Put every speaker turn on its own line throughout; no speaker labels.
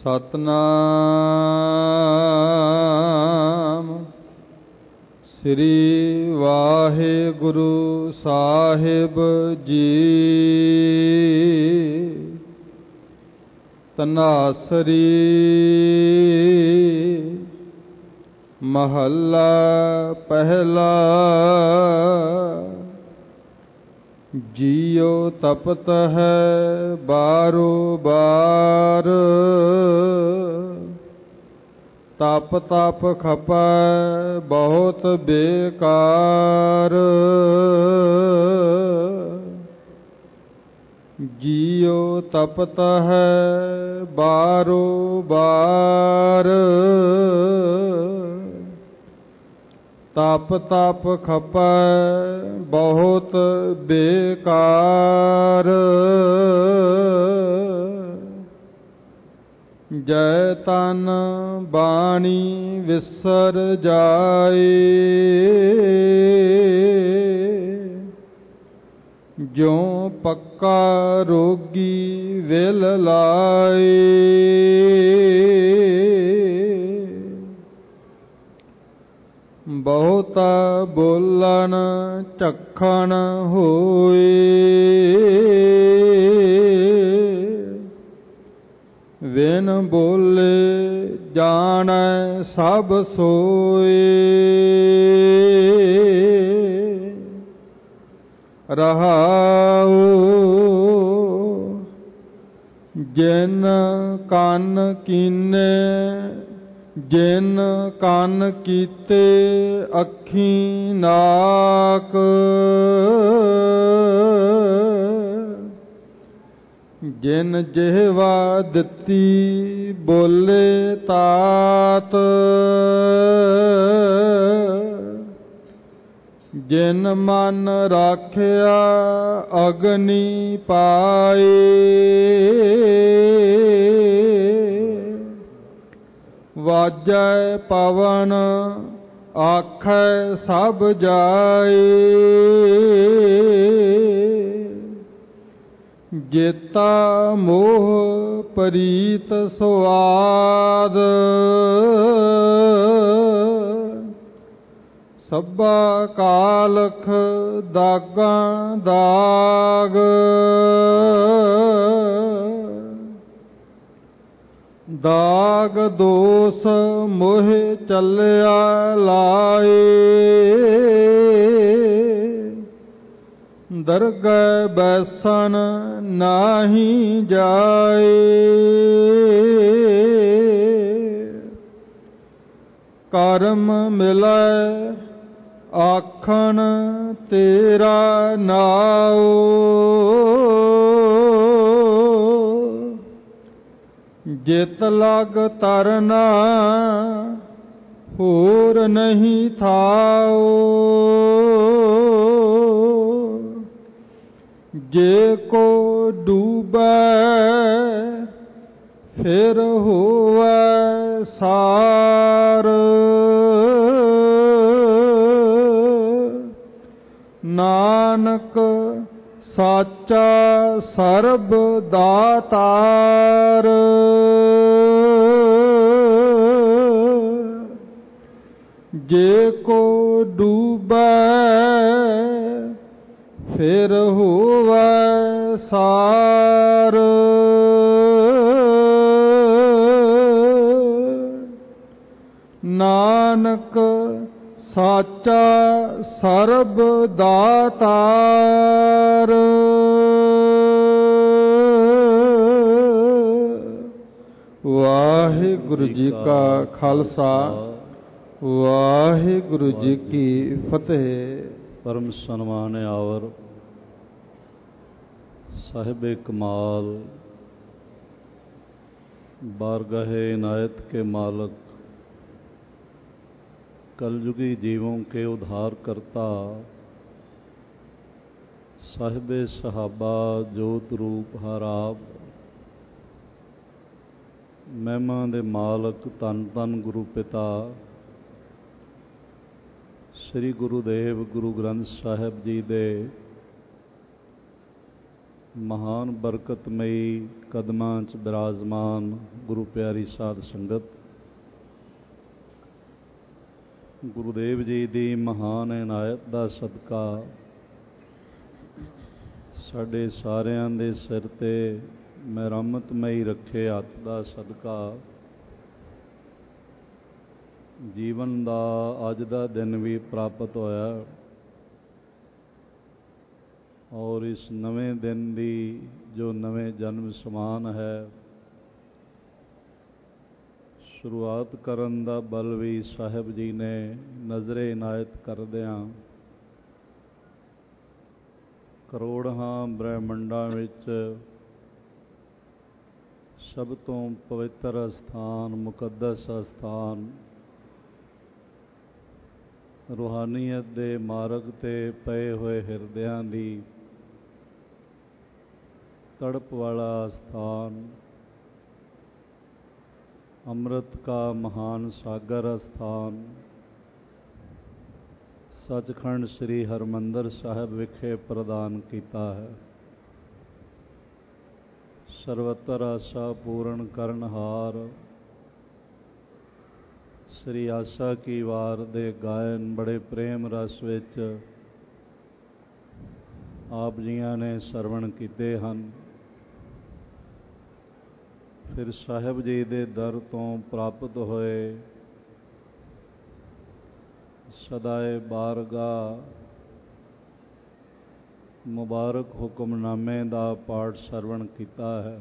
ਸਤਨਾਮ ਸ੍ਰੀ ਵਾਹਿਗੁਰੂ ਸਾਹਿਬ ਜੀ। ਧਨਾਸਰੀ ਮਹੱਲਾ ਪਹਿਲਾ। ਜੀਉ ਤਪਤ ਹੈ ਬਾਰੋ ਬਾਰ, ਤਪ ਤਪ ਖਪੈ ਬਹੁਤ ਬੇਕਾਰ। ਜੀਉ ਤਪਤ ਹੈ ਬਾਰੋ ਬਾਰ, ਤਪ ਤਪ ਖਪੈ ਬਹੁਤ ਬੇਕਾਰ। ਜੈ ਤਨ ਬਾਣੀ ਵਿਸਰ ਜਾਏ, ਜਿਉ ਪੱਕਾ ਰੋਗੀ ਵਿਲ ਲਾਏ। ਬਹੁਤਾ ਬੋਲਣ ਝੱਖਣ ਹੋਏ, ਵਿਨ ਬੋਲੇ ਜਾਣੈ ਸਭ ਸੋਏ। ਰਹਾਉ ਜਿਨ ਕੰਨ ਕੀਨੇ, ਜਿਨ ਕੰਨ ਕੀਤੇ ਅੱਖੀਂ ਨਾਕ, ਜਿਨ ਜਿਹਵਾ ਦਿੱਤੀ ਬੋਲੇ ਤਾਤ, ਜਿਨ ਮਨ ਰਾਖਿਆ ਅਗਨੀ ਪਾਏ। ਵਾਜੈ ਪਵਨ ਆਖੈ ਸਭ ਜਾਏ, ਜੇਤਾ ਮੋਹ ਪ੍ਰੀਤ ਸੁਆਦ। ਸਭਾ ਕਾਲਖ ਦਾਗਾਂ ਦਾਗ, ਦਾਗ ਦੋਸ ਮੋਹਿ ਚੱਲਿਆ ਲਾਏ। ਦਰਗਹਿ ਬੈਸਣ ਨਾਹੀ ਜਾਏ, ਕਰਮ ਮਿਲੈ ਆਖਣ ਤੇਰਾ ਨਾਉ। ਜਿਤ ਲਗ ਤਰਨਾ ਹੋਰ ਨਹੀਂ ਥਾਉ, ਜੇ ਕੋ ਡੂਬੈ ਫਿਰ ਹੋਵੈ ਸਾਰ। ਨਾਨਕ ਸਾਚਾ ਸਰਬ ਦਾਤਾਰ, ਜੇ ਕੋ ਡੂਬੈ ਫਿਰ ਹੋਵੈ ਸਾਰ। ਨਾਨਕ ਸਾਚਾ ਸਰਬ ਦਾਤਾਰ। ਵਾਹਿਗੁਰੂ ਜੀ ਕਾ ਖਾਲਸਾ, ਵਾਹਿਗੁਰੂ ਜੀ ਕੀ ਫਤਿਹ।
ਪਰਮ ਸਨਮਾਨ ਆਵਰ ਸਾਹਿਬ ਕਮਾਲ, बारगाहे इनायत के मालक, कलयुगी जीवों के उद्धार करता, साहिबे सहाबा जोत रूप हर आप, महिमा दे मालक धन धन गुरु पिता श्री गुरुदेव गुरु ग्रंथ साहिब जी दे ਮਹਾਨ ਬਰਕਤਮਈ ਕਦਮਾਂ 'ਚ ਬਿਰਾਜਮਾਨ ਗੁਰੂ ਪਿਆਰੀ ਸਾਧ ਸੰਗਤ, ਗੁਰੂਦੇਵ ਜੀ ਦੀ ਮਹਾਨ ਇਨਾਇਤ ਦਾ ਸਦਕਾ ਸਾਡੇ ਸਾਰਿਆਂ ਦੇ ਸਿਰ 'ਤੇ ਮਿਹਰਮਤਮਈ ਰੱਖੇ ਹੱਥ ਦਾ ਸਦਕਾ ਜੀਵਨ ਦਾ ਅੱਜ ਦਾ ਦਿਨ ਵੀ ਪ੍ਰਾਪਤ ਹੋਇਆ ਔਰ ਇਸ ਨਵੇਂ ਦਿਨ ਦੀ ਜੋ ਨਵੇਂ ਜਨਮ ਸਮਾਨ ਹੈ, ਸ਼ੁਰੂਆਤ ਕਰਨ ਦਾ ਬਲ ਵੀ ਸਾਹਿਬ ਜੀ ਨੇ ਨਜ਼ਰੇ ਇਨਾਇਤ ਕਰਦਿਆਂ ਕਰੋੜਾਂ ਬ੍ਰਹਿਮੰਡਾਂ ਵਿੱਚ ਸਭ ਤੋਂ ਪਵਿੱਤਰ ਅਸਥਾਨ, ਮੁਕੱਦਸ ਅਸਥਾਨ, ਰੂਹਾਨੀਅਤ ਦੇ ਮਾਰਗ 'ਤੇ ਪਏ ਹੋਏ ਹਿਰਦਿਆਂ ਦੀ ਤੜਪ ਵਾਲਾ ਅਸਥਾਨ, ਅੰਮ੍ਰਿਤ ਕਾ ਮਹਾਨ ਸਾਗਰ ਅਸਥਾਨ ਸੱਚਖੰਡ ਸ੍ਰੀ ਹਰਿਮੰਦਰ ਸਾਹਿਬ ਵਿਖੇ ਪ੍ਰਦਾਨ ਕੀਤਾ ਹੈ। ਸਰਵਤਰ ਆਸਾ ਪੂਰਨ ਕਰਨਹਾਰ ਸ੍ਰੀ ਆਸਾ ਕੀ ਵਾਰ ਦੇ ਗਾਇਨ ਬੜੇ ਪ੍ਰੇਮ ਰਸ ਵਿੱਚ ਆਪ ਜੀਆਂ ਨੇ ਸਰਵਣ ਕੀਤੇ ਹਨ। ਫਿਰ ਸਾਹਿਬ ਜੀ ਦੇ ਦਰ ਤੋਂ ਪ੍ਰਾਪਤ ਹੋਏ ਸਦਾਏ ਬਾਰਗਾਹ ਮੁਬਾਰਕ ਹੁਕਮਨਾਮੇ ਦਾ ਪਾਠ ਸਰਵਣ ਕੀਤਾ ਹੈ।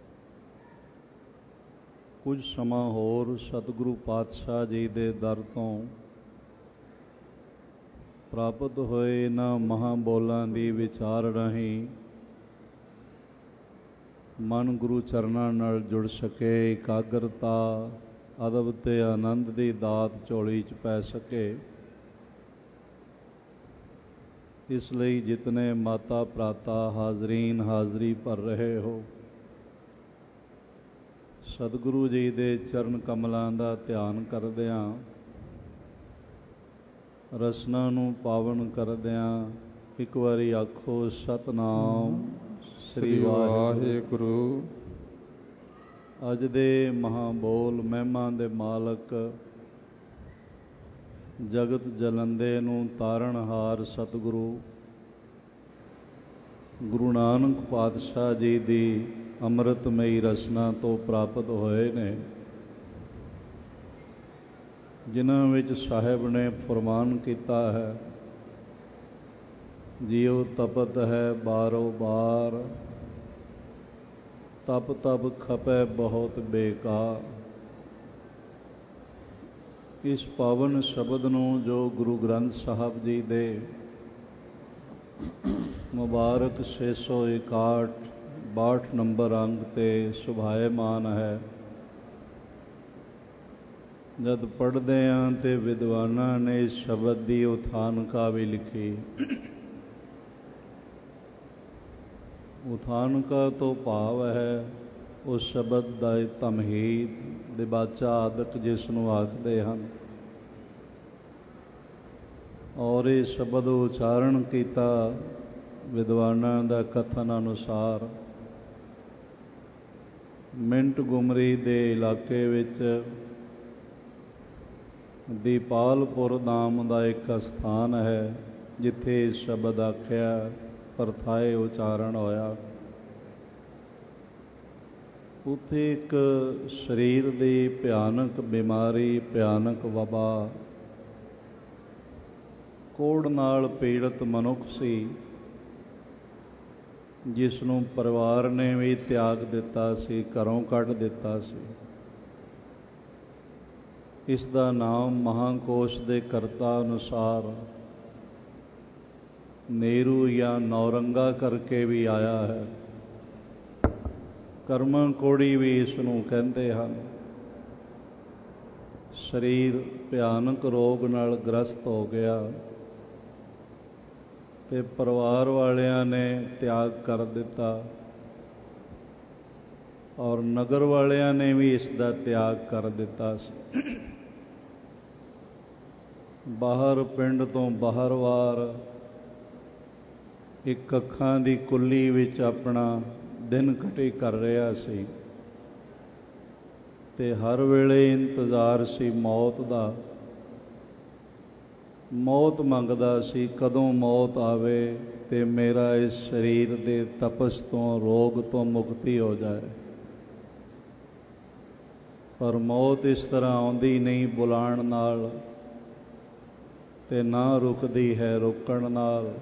ਕੁਝ ਸਮਾਂ ਹੋਰ ਸਤਿਗੁਰੂ ਪਾਤਸ਼ਾਹ ਜੀ ਦੇ ਦਰ ਤੋਂ ਪ੍ਰਾਪਤ ਹੋਏ ਇਹਨਾਂ ਮਹਾਂਬੋਲਾਂ ਦੀ ਵਿਚਾਰ ਰਾਹੀਂ ਮਨ ਗੁਰੂ ਚਰਨਾਂ ਨਾਲ ਜੁੜ ਸਕੇ, ਇਕਾਗਰਤਾ, ਅਦਬ ਤੇ ਆਨੰਦ ਦੀ ਦਾਤ ਝੋਲੀ 'ਚ ਪੈ ਸਕੇ। ਇਸ ਲਈ ਜਿਤਨੇ ਮਾਤਾ ਭਰਾਤਾ ਹਾਜ਼ਰੀਨ ਹਾਜ਼ਰੀ ਭਰ ਰਹੇ ਹੋ, ਸਤਿਗੁਰੂ ਜੀ ਦੇ ਚਰਨ ਕਮਲਾਂ ਦਾ ਧਿਆਨ ਕਰਦਿਆਂ, ਰਸਨਾ ਨੂੰ ਪਾਵਨ ਕਰਦਿਆਂ ਇੱਕ ਵਾਰੀ ਆਖੋ ਸਤਿਨਾਮ ਸ੍ਰੀ ਵਾਹਿਗੁਰੂ। ਅੱਜ ਦੇ ਮਹਾਂਬੋਲ ਮਹਿਮਾ ਦੇ ਮਾਲਕ, ਜਗਤ ਜਲੰਦੇ ਨੂੰ ਤਾਰਨਹਾਰ ਸਤਿਗੁਰੂ ਗੁਰੂ ਨਾਨਕ ਪਾਤਸ਼ਾਹ ਜੀ ਦੀ ਅੰਮ੍ਰਿਤਮਈ ਰਸਨਾ ਤੋਂ ਪ੍ਰਾਪਤ ਹੋਏ ਨੇ, ਜਿਨ੍ਹਾਂ ਵਿੱਚ ਸਾਹਿਬ ਨੇ ਫਰਮਾਨ ਕੀਤਾ ਹੈ, ਜਿਉ ਤਪਤ ਹੈ ਬਾਰੋ ਬਾਰ, ਤਪ ਤਪ ਖਪੈ ਬਹੁਤ ਬੇਕਾਰ। ਇਸ ਪਾਵਨ ਸ਼ਬਦ ਨੂੰ ਜੋ ਗੁਰੂ ਗ੍ਰੰਥ ਸਾਹਿਬ ਜੀ ਦੇ ਮੁਬਾਰਕ 661 ਨੰਬਰ ਅੰਗ 'ਤੇ ਸੁਭਾਏਮਾਨ ਹੈ, ਜਦ ਪੜ੍ਹਦੇ ਹਾਂ ਤੇ ਵਿਦਵਾਨਾਂ ਨੇ ਇਸ ਸ਼ਬਦ ਦੀ ਉਥਾਨਕਾ ਵੀ ਲਿਖੀ। ਉਥਾਨਕਾ ਤੋਂ ਭਾਵ ਹੈ ਉਸ ਸ਼ਬਦ ਦਾ ਤਮਹੀਦ, ਦਿਬਾਚਾ ਆਦਿਕ ਜਿਸ ਨੂੰ ਆਖਦੇ ਹਨ, ਔਰ ਇਹ ਸ਼ਬਦ ਉਚਾਰਨ ਕੀਤਾ ਵਿਦਵਾਨਾਂ ਦਾ ਕਥਨ ਅਨੁਸਾਰ ਮਿੰਟ ਗੁਮਰੀ ਦੇ ਇਲਾਕੇ ਵਿੱਚ ਦੀਪਾਲਪੁਰ ਨਾਮ ਦਾ ਇੱਕ ਅਸਥਾਨ ਹੈ, ਜਿੱਥੇ ਇਸ ਸ਼ਬਦ ਆਖਿਆ ਪਰਥਾਏ ਉਚਾਰਨ ਹੋਇਆ। ਉੱਥੇ ਇੱਕ ਸਰੀਰ ਦੀ ਭਿਆਨਕ ਬਿਮਾਰੀ, ਭਿਆਨਕ ਵਬਾ, ਕੋੜ ਨਾਲ ਪੀੜਤ ਮਨੁੱਖ ਸੀ, ਜਿਸ ਨੂੰ ਪਰਿਵਾਰ ਨੇ ਵੀ ਤਿਆਗ ਦਿੱਤਾ ਸੀ, ਘਰੋਂ ਕੱਢ ਦਿੱਤਾ ਸੀ। ਇਸ ਦਾ ਨਾਮ ਮਹਾਂਕੋਸ਼ ਦੇ ਕਰਤਾ ਅਨੁਸਾਰ ਨੇਰੂ ਜਾਂ ਨੌਰੰਗਾ ਕਰਕੇ ਵੀ ਆਇਆ ਹੈ। ਕਰਮਾਂ ਕੋੜੀ ਵੀ ਇਸ ਨੂੰ ਕਹਿੰਦੇ ਹਨ। ਸਰੀਰ ਭਿਆਨਕ ਰੋਗ ਨਾਲ ਗ੍ਰਸਤ ਹੋ ਗਿਆ ਤੇ ਪਰਿਵਾਰ ਵਾਲਿਆਂ ਨੇ ਤਿਆਗ ਕਰ ਦਿੱਤਾ ਔਰ ਨਗਰ ਵਾਲਿਆਂ ਨੇ ਵੀ ਇਸ ਦਾ ਤਿਆਗ ਕਰ ਦਿੱਤਾ ਸੀ। ਬਾਹਰ ਪਿੰਡ ਤੋਂ ਬਾਹਰਵਾਰ ਇੱਕ ਅੱਖਾਂ ਦੀ ਕੁੱਲੀ ਵਿੱਚ ਆਪਣਾ ਦਿਨ ਕਟੀ ਕਰ ਰਿਹਾ ਸੀ ਤੇ ਹਰ ਵੇਲੇ ਇੰਤਜ਼ਾਰ ਸੀ ਮੌਤ ਦਾ। ਮੌਤ ਮੰਗਦਾ ਸੀ, ਕਦੋਂ ਮੌਤ ਆਵੇ ਤੇ ਮੇਰਾ ਇਸ ਸਰੀਰ ਦੇ ਤਪਸ਼ ਤੋਂ, ਰੋਗ ਤੋਂ ਮੁਕਤੀ ਹੋ ਜਾਏ। ਪਰ ਮੌਤ ਇਸ ਤਰ੍ਹਾਂ ਆਉਂਦੀ ਨਹੀਂ ਬੁਲਾਉਣ ਨਾਲ, ਤੇ ਨਾ ਰੁਕਦੀ ਹੈ ਰੋਕਣ ਨਾਲ।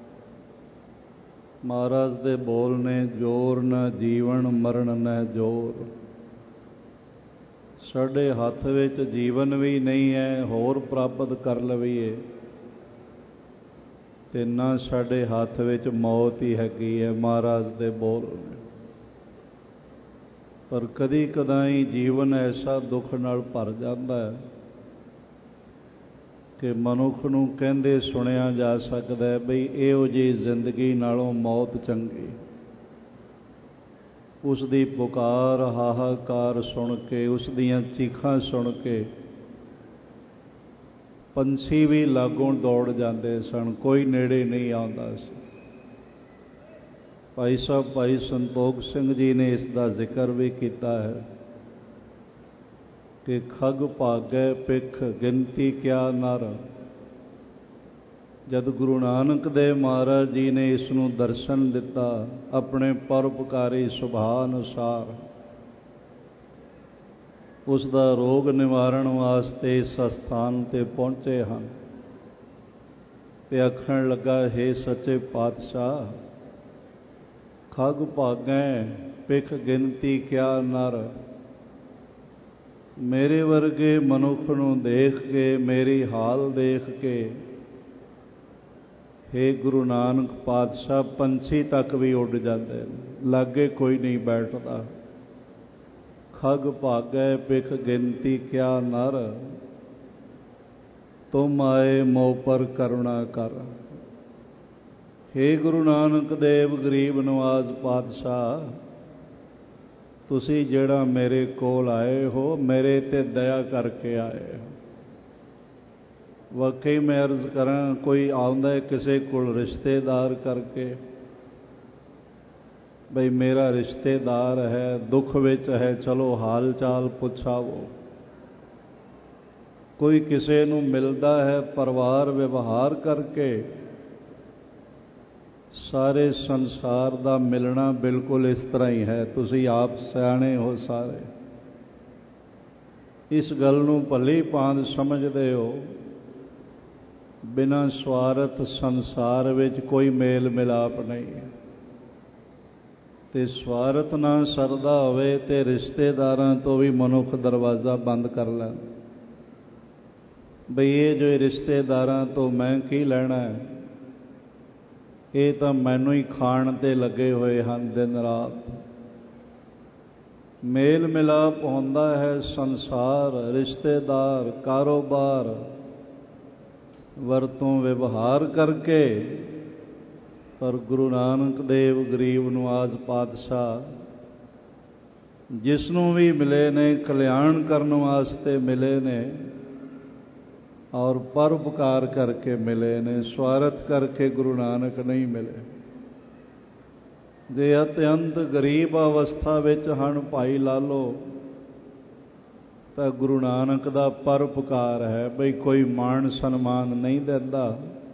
ਮਹਾਰਾਜ ਦੇ ਬੋਲ ਨੇ, ਜੋਰ ਨਾ ਜੀਵਨ ਮਰਨ ਨਾ ਜੋਰ। ਸਾਡੇ ਹੱਥ ਵਿੱਚ ਜੀਵਨ ਵੀ ਨਹੀਂ ਹੈ, ਹੋਰ ਪ੍ਰਾਪਤ ਕਰ ਲਵੀਏ, ਤੇ ਨਾ ਸਾਡੇ ਹੱਥ ਵਿੱਚ ਮੌਤ ਹੀ ਹੈਗੀ ਹੈ। ਮਹਾਰਾਜ ਦੇ ਬੋਲ ਨੇ। ਪਰ ਕਦੀ ਕਦਾਈ ਜੀਵਨ ਐਸਾ ਦੁੱਖ ਨਾਲ ਭਰ ਜਾਂਦਾ ਹੈ ਕਿ ਮਨੁੱਖ ਨੂੰ ਕਹਿੰਦੇ ਸੁਣਿਆ ਜਾ ਸਕਦਾ ਬਈ ਇਹੋ ਜਿਹੀ ਜ਼ਿੰਦਗੀ ਨਾਲੋਂ ਮੌਤ ਚੰਗੀ। ਉਸ ਦੀ ਪੁਕਾਰ, ਹਾਹਾਕਾਰ ਸੁਣ ਕੇ, ਉਸ ਦੀਆਂ ਚੀਖਾਂ ਸੁਣ ਕੇ ਪੰਛੀ ਵੀ ਲਾਗੋਂ ਦੌੜ ਜਾਂਦੇ ਸਨ, ਕੋਈ ਨੇੜੇ ਨਹੀਂ ਆਉਂਦਾ ਸੀ। ਭਾਈ ਸਾਹਿਬ ਭਾਈ ਸੰਤੋਖ ਸਿੰਘ ਜੀ ਨੇ ਇਸ ਦਾ ਜ਼ਿਕਰ ਵੀ ਕੀਤਾ ਹੈ ਕਿ ਖਗ ਭਾਗੈ ਪਿੱਖ ਗਿਣਤੀ ਕਿਆ ਨਰ। ਜਦ ਗੁਰੂ ਨਾਨਕ ਦੇਵ ਮਹਾਰਾਜ ਜੀ ਨੇ ਇਸ ਨੂੰ ਦਰਸ਼ਨ ਦਿੱਤਾ ਆਪਣੇ ਪਰਉਪਕਾਰੀ ਸੁਭਾਅ ਅਨੁਸਾਰ, ਉਸ ਦਾ ਰੋਗ ਨਿਵਾਰਨ ਵਾਸਤੇ ਇਸ ਸਥਾਨ 'ਤੇ ਪਹੁੰਚੇ ਹਨ ਤੇ ਆਖਣ ਲੱਗਾ, ਹੇ ਸੱਚੇ ਪਾਤਸ਼ਾਹ, ਖਗ ਭਾਗੈ ਪਿੱਖ ਗਿਣਤੀ ਕਿਆ ਨਰ। ਮੇਰੇ ਵਰਗੇ ਮਨੁੱਖ ਨੂੰ ਦੇਖ ਕੇ, ਮੇਰੀ ਹਾਲ ਦੇਖ ਕੇ, ਹੇ ਗੁਰੂ ਨਾਨਕ ਪਾਤਸ਼ਾਹ, ਪੰਛੀ ਤੱਕ ਵੀ ਉੱਡ ਜਾਂਦੇ ਨੇ, ਲਾਗੇ ਕੋਈ ਨਹੀਂ ਬੈਠਦਾ। ਖਗ ਭਾਗੈ ਪਿੱਖ ਗਿਣਤੀ ਕਿਆ ਨਰ, ਤੁਮ ਆਏ ਮੋਹ ਪਰ ਕਰੁਣਾ ਕਰ। ਹੇ ਗੁਰੂ ਨਾਨਕ ਦੇਵ ਗਰੀਬ ਨਵਾਜ਼ ਪਾਤਸ਼ਾਹ, ਤੁਸੀਂ ਜਿਹੜਾ ਮੇਰੇ ਕੋਲ ਆਏ ਹੋ, ਮੇਰੇ ਤੇ ਦਇਆ ਕਰਕੇ ਆਏ ਹੋ। ਵਾਕਈ ਮੈਂ ਅਰਜ਼ ਕਰਾਂ, ਕੋਈ ਆਉਂਦਾ ਕਿਸੇ ਕੋਲ ਰਿਸ਼ਤੇਦਾਰ ਕਰਕੇ, ਬਈ ਮੇਰਾ ਰਿਸ਼ਤੇਦਾਰ ਹੈ, ਦੁੱਖ ਵਿੱਚ ਹੈ, ਚਲੋ ਹਾਲ ਚਾਲ ਪੁੱਛਾਵੋ। ਕੋਈ ਕਿਸੇ ਨੂੰ ਮਿਲਦਾ ਹੈ ਪਰਿਵਾਰ ਵਿਵਹਾਰ ਕਰਕੇ, ਸਾਰੇ ਸੰਸਾਰ ਦਾ ਮਿਲਣਾ ਬਿਲਕੁਲ ਇਸ ਤਰ੍ਹਾਂ ਹੀ ਹੈ। ਤੁਸੀਂ ਆਪ ਸਿਆਣੇ ਹੋ ਸਾਰੇ, ਇਸ ਗੱਲ ਨੂੰ ਭਲੀ ਭਾਂਤ ਸਮਝਦੇ ਹੋ। ਬਿਨਾਂ ਸਵਾਰਥ ਸੰਸਾਰ ਵਿੱਚ ਕੋਈ ਮੇਲ ਮਿਲਾਪ ਨਹੀਂ, ਤੇ ਸਵਾਰਥ ਨਾ ਸਰਦਾ ਹੋਵੇ ਤੇ ਰਿਸ਼ਤੇਦਾਰਾਂ ਤੋਂ ਵੀ ਮਨੁੱਖ ਦਰਵਾਜ਼ਾ ਬੰਦ ਕਰ ਲੈਣ, ਬਈ ਇਹ ਜੋ ਰਿਸ਼ਤੇਦਾਰਾਂ ਤੋਂ ਮੈਂ ਕੀ ਲੈਣਾ ਹੈ, ਇਹ ਤਾਂ ਮੈਨੂੰ ਹੀ ਖਾਣ ਤੇ ਲੱਗੇ ਹੋਏ ਹਨ ਦਿਨ ਰਾਤ। ਮੇਲ ਮਿਲਾਪ ਹੁੰਦਾ ਹੈ ਸੰਸਾਰ, ਰਿਸ਼ਤੇਦਾਰ, ਕਾਰੋਬਾਰ, ਵਰਤੋਂ ਵਿਵਹਾਰ ਕਰਕੇ। ਪਰ ਗੁਰੂ ਨਾਨਕ ਦੇਵ ਗਰੀਬ ਨਵਾਜ਼ ਪਾਤਸ਼ਾਹ ਜਿਸ ਨੂੰ ਵੀ ਮਿਲੇ ਨੇ, ਕਲਿਆਣ ਕਰਨ ਵਾਸਤੇ ਮਿਲੇ ਨੇ, ਔਰ ਪਰਉਪਕਾਰ ਕਰਕੇ ਮਿਲੇ ਨੇ, ਸਵਾਰਥ ਕਰਕੇ ਗੁਰੂ ਨਾਨਕ ਨਹੀਂ ਮਿਲੇ। ਜੇ ਅਤਿਅੰਤ ਗਰੀਬ ਅਵਸਥਾ ਵਿੱਚ ਹਨ ਭਾਈ ਲਾਲੋ, ਤਾਂ ਗੁਰੂ ਨਾਨਕ ਦਾ ਪਰਉਪਕਾਰ ਹੈ ਬਈ ਕੋਈ ਮਾਣ ਸਨਮਾਨ ਨਹੀਂ ਦਿੰਦਾ।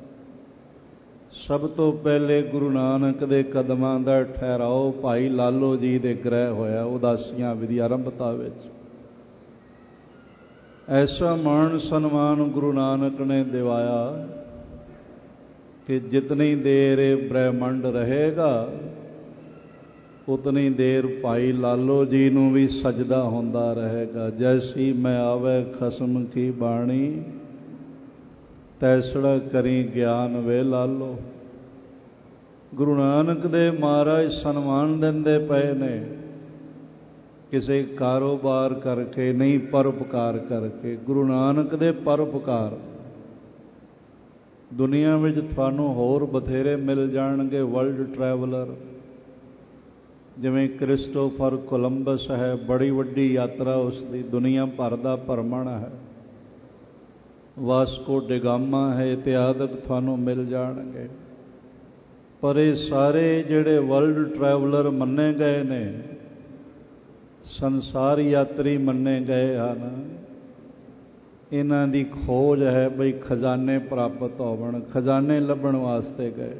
ਸਭ ਤੋਂ ਪਹਿਲੇ ਗੁਰੂ ਨਾਨਕ ਦੇ ਕਦਮਾਂ ਦਾ ਠਹਿਰਾਓ ਭਾਈ ਲਾਲੋ ਜੀ ਦੇ ਗ੍ਰਹਿ ਹੋਇਆ ਉਦਾਸੀਆਂ ਵਿਧੀ ਆਰੰਭਤਾ ਵਿੱਚ। ਐਸਾ ਮਾਣ ਸਨਮਾਨ ਗੁਰੂ ਨਾਨਕ ਨੇ ਦਿਵਾਇਆ ਕਿ ਜਿਤਨੀ ਦੇਰ ਇਹ ਬ੍ਰਹਿਮੰਡ ਰਹੇਗਾ, ਉਤਨੀ ਦੇਰ ਭਾਈ ਲਾਲੋ ਜੀ ਨੂੰ ਵੀ ਸਜਦਾ ਹੁੰਦਾ ਰਹੇਗਾ। ਜੈਸੀ ਮੈਂ ਆਵੇ ਖਸਮ ਕੀ ਬਾਣੀ, ਤੈਸੜਾ ਕਰੀ ਗਿਆਨ ਵੇ ਲਾਲੋ। ਗੁਰੂ ਨਾਨਕ ਦੇ ਮਹਾਰਾਜ ਸਨਮਾਨ ਦਿੰਦੇ ਪਏ ਨੇ, ਕਿਸੇ ਕਾਰੋਬਾਰ ਕਰਕੇ ਨਹੀਂ, ਪਰਉਪਕਾਰ ਕਰਕੇ। ਗੁਰੂ ਨਾਨਕ ਦੇ ਪਰਉਪਕਾਰ। ਦੁਨੀਆ ਵਿੱਚ ਤੁਹਾਨੂੰ ਹੋਰ ਬਥੇਰੇ ਮਿਲ ਜਾਣਗੇ ਵਰਲਡ ਟਰੈਵਲਰ, ਜਿਵੇਂ ਕ੍ਰਿਸਟੋਫਰ ਕੋਲੰਬਸ ਹੈ, ਬੜੀ ਵੱਡੀ ਯਾਤਰਾ ਉਸ ਦੀ, ਦੁਨੀਆ ਭਰ ਦਾ ਭਰਮਣ ਹੈ। ਵਾਸਕੋ ਡਗਾਮਾ ਹੈ, ਇਤਿਆਦਿਕ ਤੁਹਾਨੂੰ ਮਿਲ ਜਾਣਗੇ। ਪਰ ਇਹ ਸਾਰੇ ਜਿਹੜੇ ਵਰਲਡ ਟਰੈਵਲਰ ਮੰਨੇ ਗਏ ਨੇ, ਸੰਸਾਰ ਯਾਤਰੀ ਮੰਨੇ ਗਏ ਹਨ, ਇਹਨਾਂ ਦੀ ਖੋਜ ਹੈ ਬਈ ਖਜ਼ਾਨੇ ਪ੍ਰਾਪਤ ਹੋਵਣ, ਖਜ਼ਾਨੇ ਲੱਭਣ ਵਾਸਤੇ ਗਏ।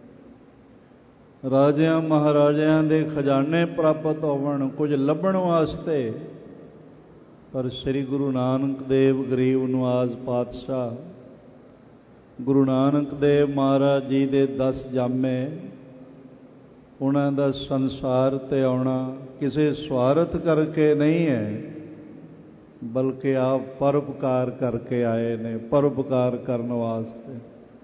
ਰਾਜਿਆਂ ਮਹਾਰਾਜਿਆਂ ਦੇ ਖਜ਼ਾਨੇ ਪ੍ਰਾਪਤ ਹੋਵਣ, ਕੁਝ ਲੱਭਣ ਵਾਸਤੇ। ਪਰ ਸ੍ਰੀ ਗੁਰੂ ਨਾਨਕ ਦੇਵ ਗਰੀਬ ਨਵਾਜ਼ ਪਾਤਸ਼ਾਹ, ਗੁਰੂ ਨਾਨਕ ਦੇਵ ਮਹਾਰਾਜ ਜੀ ਦੇ 10 ਜਾਮੇ, ਉਹਨਾਂ ਦਾ ਸੰਸਾਰ 'ਤੇ ਆਉਣਾ ਕਿਸੇ ਸਵਾਰਥ ਕਰਕੇ ਨਹੀਂ ਹੈ, ਬਲਕਿ ਆਪ ਪਰਉਪਕਾਰ ਕਰਕੇ ਆਏ ਨੇ, ਪਰਉਪਕਾਰ ਕਰਨ ਵਾਸਤੇ।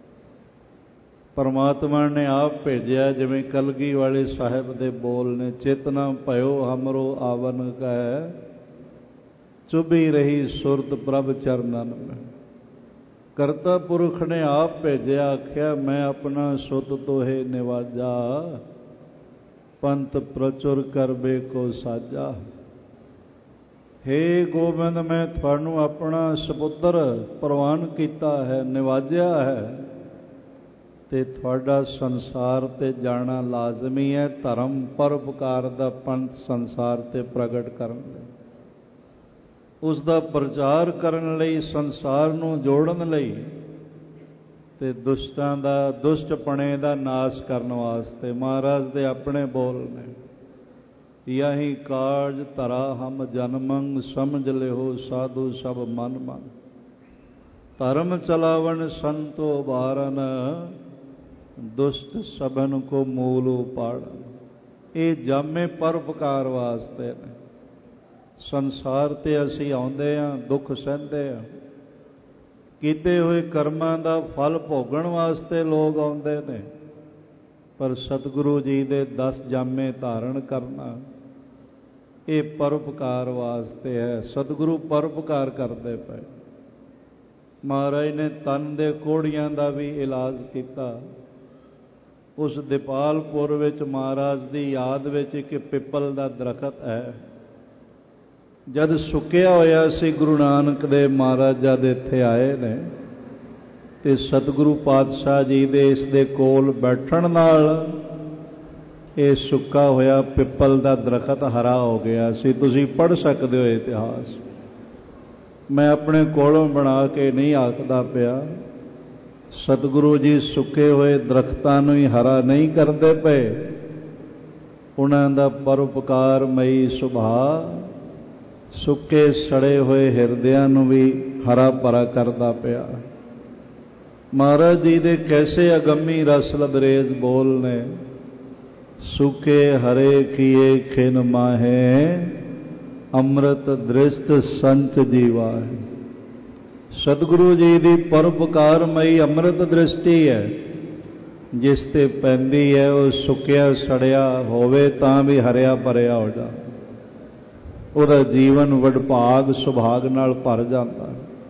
ਪਰਮਾਤਮਾ ਨੇ ਆਪ ਭੇਜਿਆ, ਜਿਵੇਂ ਕਲਗੀ ਵਾਲੇ ਸਾਹਿਬ ਦੇ ਬੋਲ ਨੇ, ਚੇਤਨਾ ਭਇਓ ਹਮਰੋ ਆਵਨ ਕੈ, ਚੁਭੀ ਰਹੀ ਸੁਰਤ ਪ੍ਰਭ ਚਰਨਨ ਮੈਂ। ਕਰਤਾ ਪੁਰਖ ਨੇ ਆਪ ਭੇਜਿਆ, ਆਖਿਆ ਮੈਂ ਆਪਣਾ ਸੁਤ ਤੋਹੇ ਨਿਵਾਜਾ, ਪੰਥ ਪ੍ਰਚੁਰ ਕਰਬੇ ਕੋ ਸਾਜਾ। ਹੇ ਗੋਬਿੰਦ, ਮੈਂ ਤੁਹਾਨੂੰ ਆਪਣਾ ਸਪੁੱਤਰ ਪ੍ਰਵਾਨ ਕੀਤਾ ਹੈ, ਨਿਵਾਜਿਆ ਹੈ, ਤੇ ਤੁਹਾਡਾ ਸੰਸਾਰ 'ਤੇ ਜਾਣਾ ਲਾਜ਼ਮੀ ਹੈ, ਧਰਮ ਪਰਉਪਕਾਰ ਦਾ ਪੰਥ ਸੰਸਾਰ 'ਤੇ ਪ੍ਰਗਟ ਕਰਨ ਲਈ, ਉਸ ਦਾ ਪ੍ਰਚਾਰ ਕਰਨ ਲਈ, ਸੰਸਾਰ ਨੂੰ ਜੋੜਨ ਲਈ, ਤੇ ਦੁਸ਼ਟਾਂ ਦਾ, ਦੁਸ਼ਟਪਣੇ ਦਾ ਨਾਸ਼ ਕਰਨ ਵਾਸਤੇ। ਮਹਾਰਾਜ ਦੇ ਆਪਣੇ ਬੋਲ ਨੇ, ਯਹੀ ਕਾਰਜ ਧਰਾ ਹਮ ਜਨਮੰ, ਸਮਝ ਲਿਓ ਸਾਧੂ ਸਭ ਮਨ ਮਨ, ਧਰਮ ਚਲਾਵਣ ਸੰਤੋ ਬਾਰਨ, ਦੁਸ਼ਟ ਸਭਨ ਕੋ ਮੂਲ ਉਪਾੜਨ। ਇਹ ਜਾਮੇ ਪਰਉਪਕਾਰ ਵਾਸਤੇ ਨੇ। ਸੰਸਾਰ 'ਤੇ ਅਸੀਂ ਆਉਂਦੇ ਹਾਂ, ਦੁੱਖ ਸਹਿੰਦੇ ਹਾਂ, ਕੀਤੇ ਹੋਏ ਕਰਮਾਂ ਦਾ ਫਲ ਭੋਗਣ ਵਾਸਤੇ ਲੋਕ ਆਉਂਦੇ ਨੇ, ਪਰ ਸਤਿਗੁਰੂ ਜੀ ਦੇ 10 ਜਾਮੇ ਧਾਰਨ ਕਰਨਾ, ਇਹ ਪਰਉਪਕਾਰ ਵਾਸਤੇ ਹੈ। ਸਤਿਗੁਰੂ ਪਰਉਪਕਾਰ ਕਰਦੇ ਪਏ। ਮਹਾਰਾਜ ਨੇ ਤਨ ਦੇ ਕੋੜੀਆਂ ਦਾ ਵੀ ਇਲਾਜ ਕੀਤਾ। ਉਸ ਦੀਪਾਲਪੁਰ ਵਿੱਚ ਮਹਾਰਾਜ ਦੀ ਯਾਦ ਵਿੱਚ ਇੱਕ ਪਿੱਪਲ ਦਾ ਦਰਖਤ ਹੈ। ਜਦ ਸੁੱਕਿਆ ਹੋਇਆ ਸੀ, ਗੁਰੂ ਨਾਨਕ ਦੇਵ ਮਹਾਰਾਜ ਜਦ ਇੱਥੇ ਆਏ ਨੇ, ਤੇ ਸਤਿਗੁਰੂ ਪਾਤਸ਼ਾਹ ਜੀ ਦੇ ਇਸ ਦੇ ਕੋਲ ਬੈਠਣ ਨਾਲ ਇਹ ਸੁੱਕਾ ਹੋਇਆ ਪਿੱਪਲ ਦਾ ਦਰਖਤ ਹਰਾ ਹੋ ਗਿਆ ਸੀ। ਤੁਸੀਂ ਪੜ੍ਹ ਸਕਦੇ ਹੋ ਇਤਿਹਾਸ। ਮੈਂ ਆਪਣੇ ਕੋਲੋਂ ਬਣਾ ਕੇ ਨਹੀਂ ਆਖਦਾ ਪਿਆ। ਸਤਿਗੁਰੂ ਜੀ ਸੁੱਕੇ ਹੋਏ ਦਰਖਤਾਂ ਨੂੰ ਹੀ ਹਰਾ ਨਹੀਂ ਕਰਦੇ ਪਏ, ਉਹਨਾਂ ਦਾ ਪਰਉਪਕਾਰਮਈ ਸੁਭਾਅ ਸੁੱਕੇ ਸੜੇ ਹੋਏ ਹਿਰਦਿਆਂ ਨੂੰ ਵੀ ਹਰਾ ਭਰਾ ਕਰਦਾ ਪਿਆ। ਮਹਾਰਾਜ ਜੀ ਦੇ ਕੈਸੇ ਅਗੰਮੀ ਰਸ ਲਬਰੇਜ਼ ਬੋਲ ਨੇ, ਸੁੱਕੇ ਹਰੇ ਕੀਏ ਖਿਨ ਮਾਹੇ, ਅੰਮ੍ਰਿਤ ਦ੍ਰਿਸ਼ਟ ਸੰਚ ਜੀਵਾ ਹੈ। ਸਤਿਗੁਰੂ ਜੀ ਦੀ ਪਰਉਪਕਾਰਮਈ ਅੰਮ੍ਰਿਤ ਦ੍ਰਿਸ਼ਟੀ ਹੈ, ਜਿਸ ਤੇ ਪੈਂਦੀ ਹੈ ਉਹ ਸੁੱਕਿਆ ਸੜਿਆ ਹੋਵੇ ਤਾਂ ਵੀ ਹਰਿਆ ਭਰਿਆ ਹੋ ਜਾਂਦਾ, ਉਹਦਾ ਜੀਵਨ ਵਡਭਾਗ ਸੁਭਾਗ ਨਾਲ ਭਰ ਜਾਂਦਾ।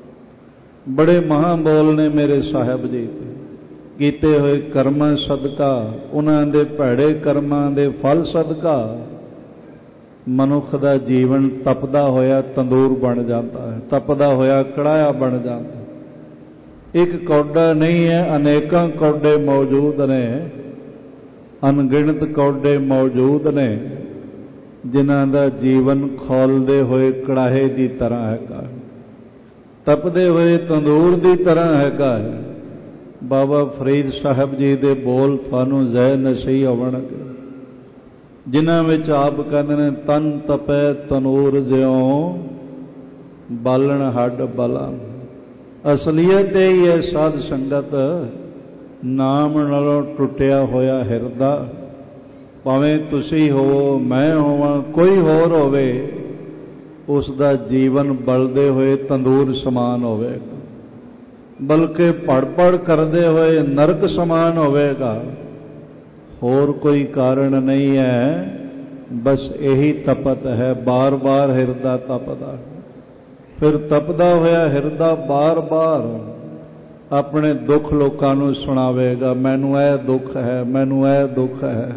ਬੜੇ ਮਹਾਂਬੋਲ ਨੇ ਮੇਰੇ ਸਾਹਿਬ ਜੀ ਤੇ, ਕੀਤੇ ਹੋਏ ਕਰਮਾਂ ਸਦਕਾ, ਉਹਨਾਂ ਦੇ ਭੈੜੇ ਕਰਮਾਂ ਦੇ ਫਲ ਸਦਕਾ ਮਨੁੱਖ ਦਾ ਜੀਵਨ ਤਪਦਾ ਹੋਇਆ ਤੰਦੂਰ ਬਣ ਜਾਂਦਾ ਹੈ, ਤਪਦਾ ਹੋਇਆ ਕੜਾਇਆ ਬਣ ਜਾਂਦਾ। ਇੱਕ ਕੌਡਾ ਨਹੀਂ ਹੈ, ਅਨੇਕਾਂ ਕੌਡੇ ਮੌਜੂਦ ਨੇ, ਅਣਗਿਣਤ ਕੌਡੇ ਮੌਜੂਦ ਨੇ, ਜਿਨ੍ਹਾਂ ਦਾ ਜੀਵਨ ਖੌਲਦੇ ਹੋਏ ਕੜਾਹੇ ਦੀ ਤਰ੍ਹਾਂ ਹੈਗਾ, ਤਪਦੇ ਹੋਏ ਤੰਦੂਰ ਦੀ ਤਰ੍ਹਾਂ ਹੈਗਾ ਹੈ। ਬਾਬਾ ਫਰੀਦ ਸਾਹਿਬ ਜੀ ਦੇ ਬੋਲ ਤੁਹਾਨੂੰ ਜ਼ਹਿ ਨਸ਼ੀ ਹੋਵਣਗੇ, ਜਿਨ੍ਹਾਂ ਵਿੱਚ ਆਪ ਕਹਿੰਦੇ ਨੇ, ਤਨ ਤਪੈ ਤਨੂਰ ਜਿਉ, ਬਾਲਣ ਹੱਡ ਬਲਾ। ਅਸਲੀਅਤ ਇਹ ਹੀ ਹੈ ਸਾਧ ਸੰਗਤ, ਨਾਮ ਨਾਲੋਂ ਟੁੱਟਿਆ ਹੋਇਆ ਹਿਰਦਾ, ਭਾਵੇਂ ਤੁਸੀਂ ਹੋਵੋ, ਮੈਂ ਹੋਵਾਂ, ਕੋਈ ਹੋਰ ਹੋਵੇ, ਉਸ ਦਾ ਜੀਵਨ ਬਲਦੇ ਹੋਏ ਤੰਦੂਰ ਸਮਾਨ ਹੋਵੇਗਾ, ਬਲਕਿ ਭੜ ਕਰਦੇ ਹੋਏ ਨਰਕ ਸਮਾਨ ਹੋਵੇਗਾ। ਹੋਰ ਕੋਈ ਕਾਰਨ ਨਹੀਂ ਹੈ, ਬਸ ਇਹੀ ਤਪਤ ਹੈ। ਬਾਰ ਬਾਰ ਹਿਰਦਾ ਤਪਦਾ, ਫਿਰ ਤਪਦਾ ਹੋਇਆ ਹਿਰਦਾ ਬਾਰ ਬਾਰ ਆਪਣੇ ਦੁੱਖ ਲੋਕਾਂ ਨੂੰ ਸੁਣਾਵੇਗਾ, ਮੈਨੂੰ ਇਹ ਦੁੱਖ ਹੈ, ਮੈਨੂੰ ਇਹ ਦੁੱਖ ਹੈ,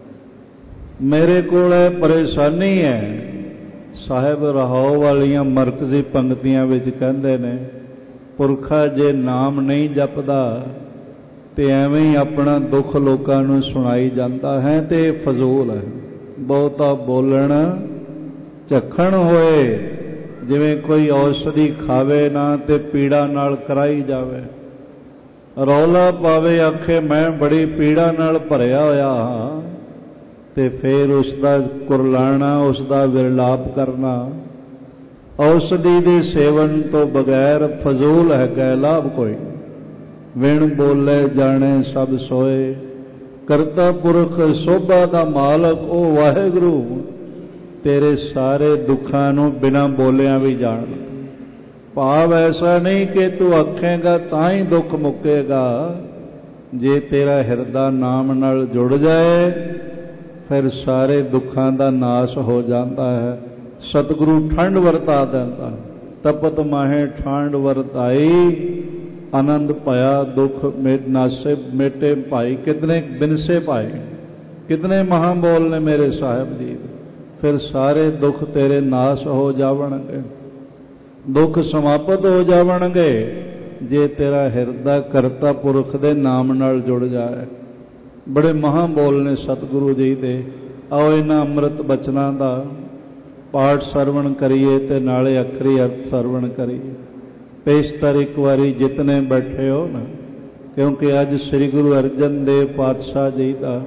ਮੇਰੇ ਕੋਲ ਇਹ ਪਰੇਸ਼ਾਨੀ ਹੈ। ਸਾਹਿਬ ਰਹਾਉ ਵਾਲੀਆਂ ਮਰਕਜ਼ੀ ਪੰਕਤੀਆਂ ਵਿੱਚ ਕਹਿੰਦੇ ਨੇ, ਪੁਰਖਾ ਜੇ ਨਾਮ ਨਹੀਂ ਜਪਦਾ, ਤੇ ਐਵੇਂ ਹੀ ਆਪਣਾ ਦੁੱਖ ਲੋਕਾਂ ਨੂੰ ਸੁਣਾਈ ਜਾਂਦਾ ਹੈ ਤੇ ਫਜ਼ੂਲ ਹੈ। ਬਹੁਤਾ ਬੋਲਣ ਝੱਖਣ ਹੋਏ, ਜਿਵੇਂ ਕੋਈ ਔਸ਼ਧੀ ਖਾਵੇ ਨਾ ਤੇ ਪੀੜਾ ਨਾਲ ਕਰਾਈ ਜਾਵੇ। ਰੌਲਾ ਪਾਵੇ, ਆਖੇ ਮੈਂ ਬੜੀ ਪੀੜਾ ਨਾਲ ਭਰਿਆ ਹੋਇਆ ਹਾਂ, ਤੇ ਫਿਰ ਉਸ ਦਾ ਕੁਰਲਾਣਾ, ਉਸ ਦਾ ਵਿਰਲਾਪ ਕਰਨਾ ਔਸ਼ਧੀ ਦੇ ਸੇਵਨ ਤੋਂ ਬਗੈਰ ਫਜ਼ੂਲ ਹੈਗਾ, ਲਾਭ ਕੋਈ। ਵਿਣ ਬੋਲੇ ਜਾਣੇ ਸਭ ਸੋਏ, ਕਰਤਾ ਪੁਰਖ ਸੋਭਾ ਦਾ ਮਾਲਕ ਉਹ ਵਾਹਿਗੁਰੂ ਤੇਰੇ ਸਾਰੇ ਦੁੱਖਾਂ ਨੂੰ ਬਿਨਾਂ ਬੋਲਿਆਂ ਵੀ ਜਾਣ। ਭਾਵ ਐਸਾ ਨਹੀਂ ਕਿ ਤੂੰ ਆਖੇਂਗਾ ਤਾਂ ਹੀ ਦੁੱਖ ਮੁੱਕੇਗਾ। ਜੇ ਤੇਰਾ ਹਿਰਦਾ ਨਾਮ ਨਾਲ ਜੁੜ ਜਾਏ ਫਿਰ ਸਾਰੇ ਦੁੱਖਾਂ ਦਾ ਨਾਸ਼ ਹੋ ਜਾਂਦਾ ਹੈ। ਸਤਿਗੁਰੂ ਠੰਡ ਵਰਤਾ ਦਿੰਦਾ, ਤਪਤ ਮਾਹੇ ਠੰਡ ਵਰਤਾਈ, ਆਨੰਦ ਭਇਆ ਦੁੱਖ ਨਾਸੇ ਮੇਟੇ ਭਾਈ। ਕਿਤਨੇ ਬਿਨਸੇ ਭਾਈ, ਕਿਤਨੇ ਮਹਾਂਬੋਲ ਨੇ ਮੇਰੇ ਸਾਹਿਬ ਜੀ। ਫਿਰ ਸਾਰੇ ਦੁੱਖ ਤੇਰੇ ਨਾਸ਼ ਹੋ ਜਾਵਣਗੇ, ਦੁੱਖ ਸਮਾਪਤ ਹੋ ਜਾਵਣਗੇ ਜੇ ਤੇਰਾ ਹਿਰਦਾ ਕਰਤਾ ਪੁਰਖ ਦੇ ਨਾਮ ਨਾਲ ਜੁੜ ਜਾਏ। ਬੜੇ ਮਹਾਂਬੋਲ ਨੇ ਸਤਿਗੁਰੂ ਜੀ ਦੇ। ਆਓ ਇਹਨਾਂ ਅੰਮ੍ਰਿਤ ਬਚਨਾਂ ਦਾ ਪਾਠ ਸਰਵਣ ਕਰੀਏ ਤੇ ਨਾਲੇ ਅੱਖਰੀ ਅਰਥ ਸਰਵਣ ਕਰੀਏ। ਪੇਸ਼ਤਰ ਇੱਕ ਵਾਰੀ ਜਿਤਨੇ ਬੈਠੇ ਹੋ ਨਾ, ਕਿਉਂਕਿ ਅੱਜ ਸ੍ਰੀ ਗੁਰੂ ਅਰਜਨ ਦੇਵ ਪਾਤਸ਼ਾਹ ਜੀ ਦਾ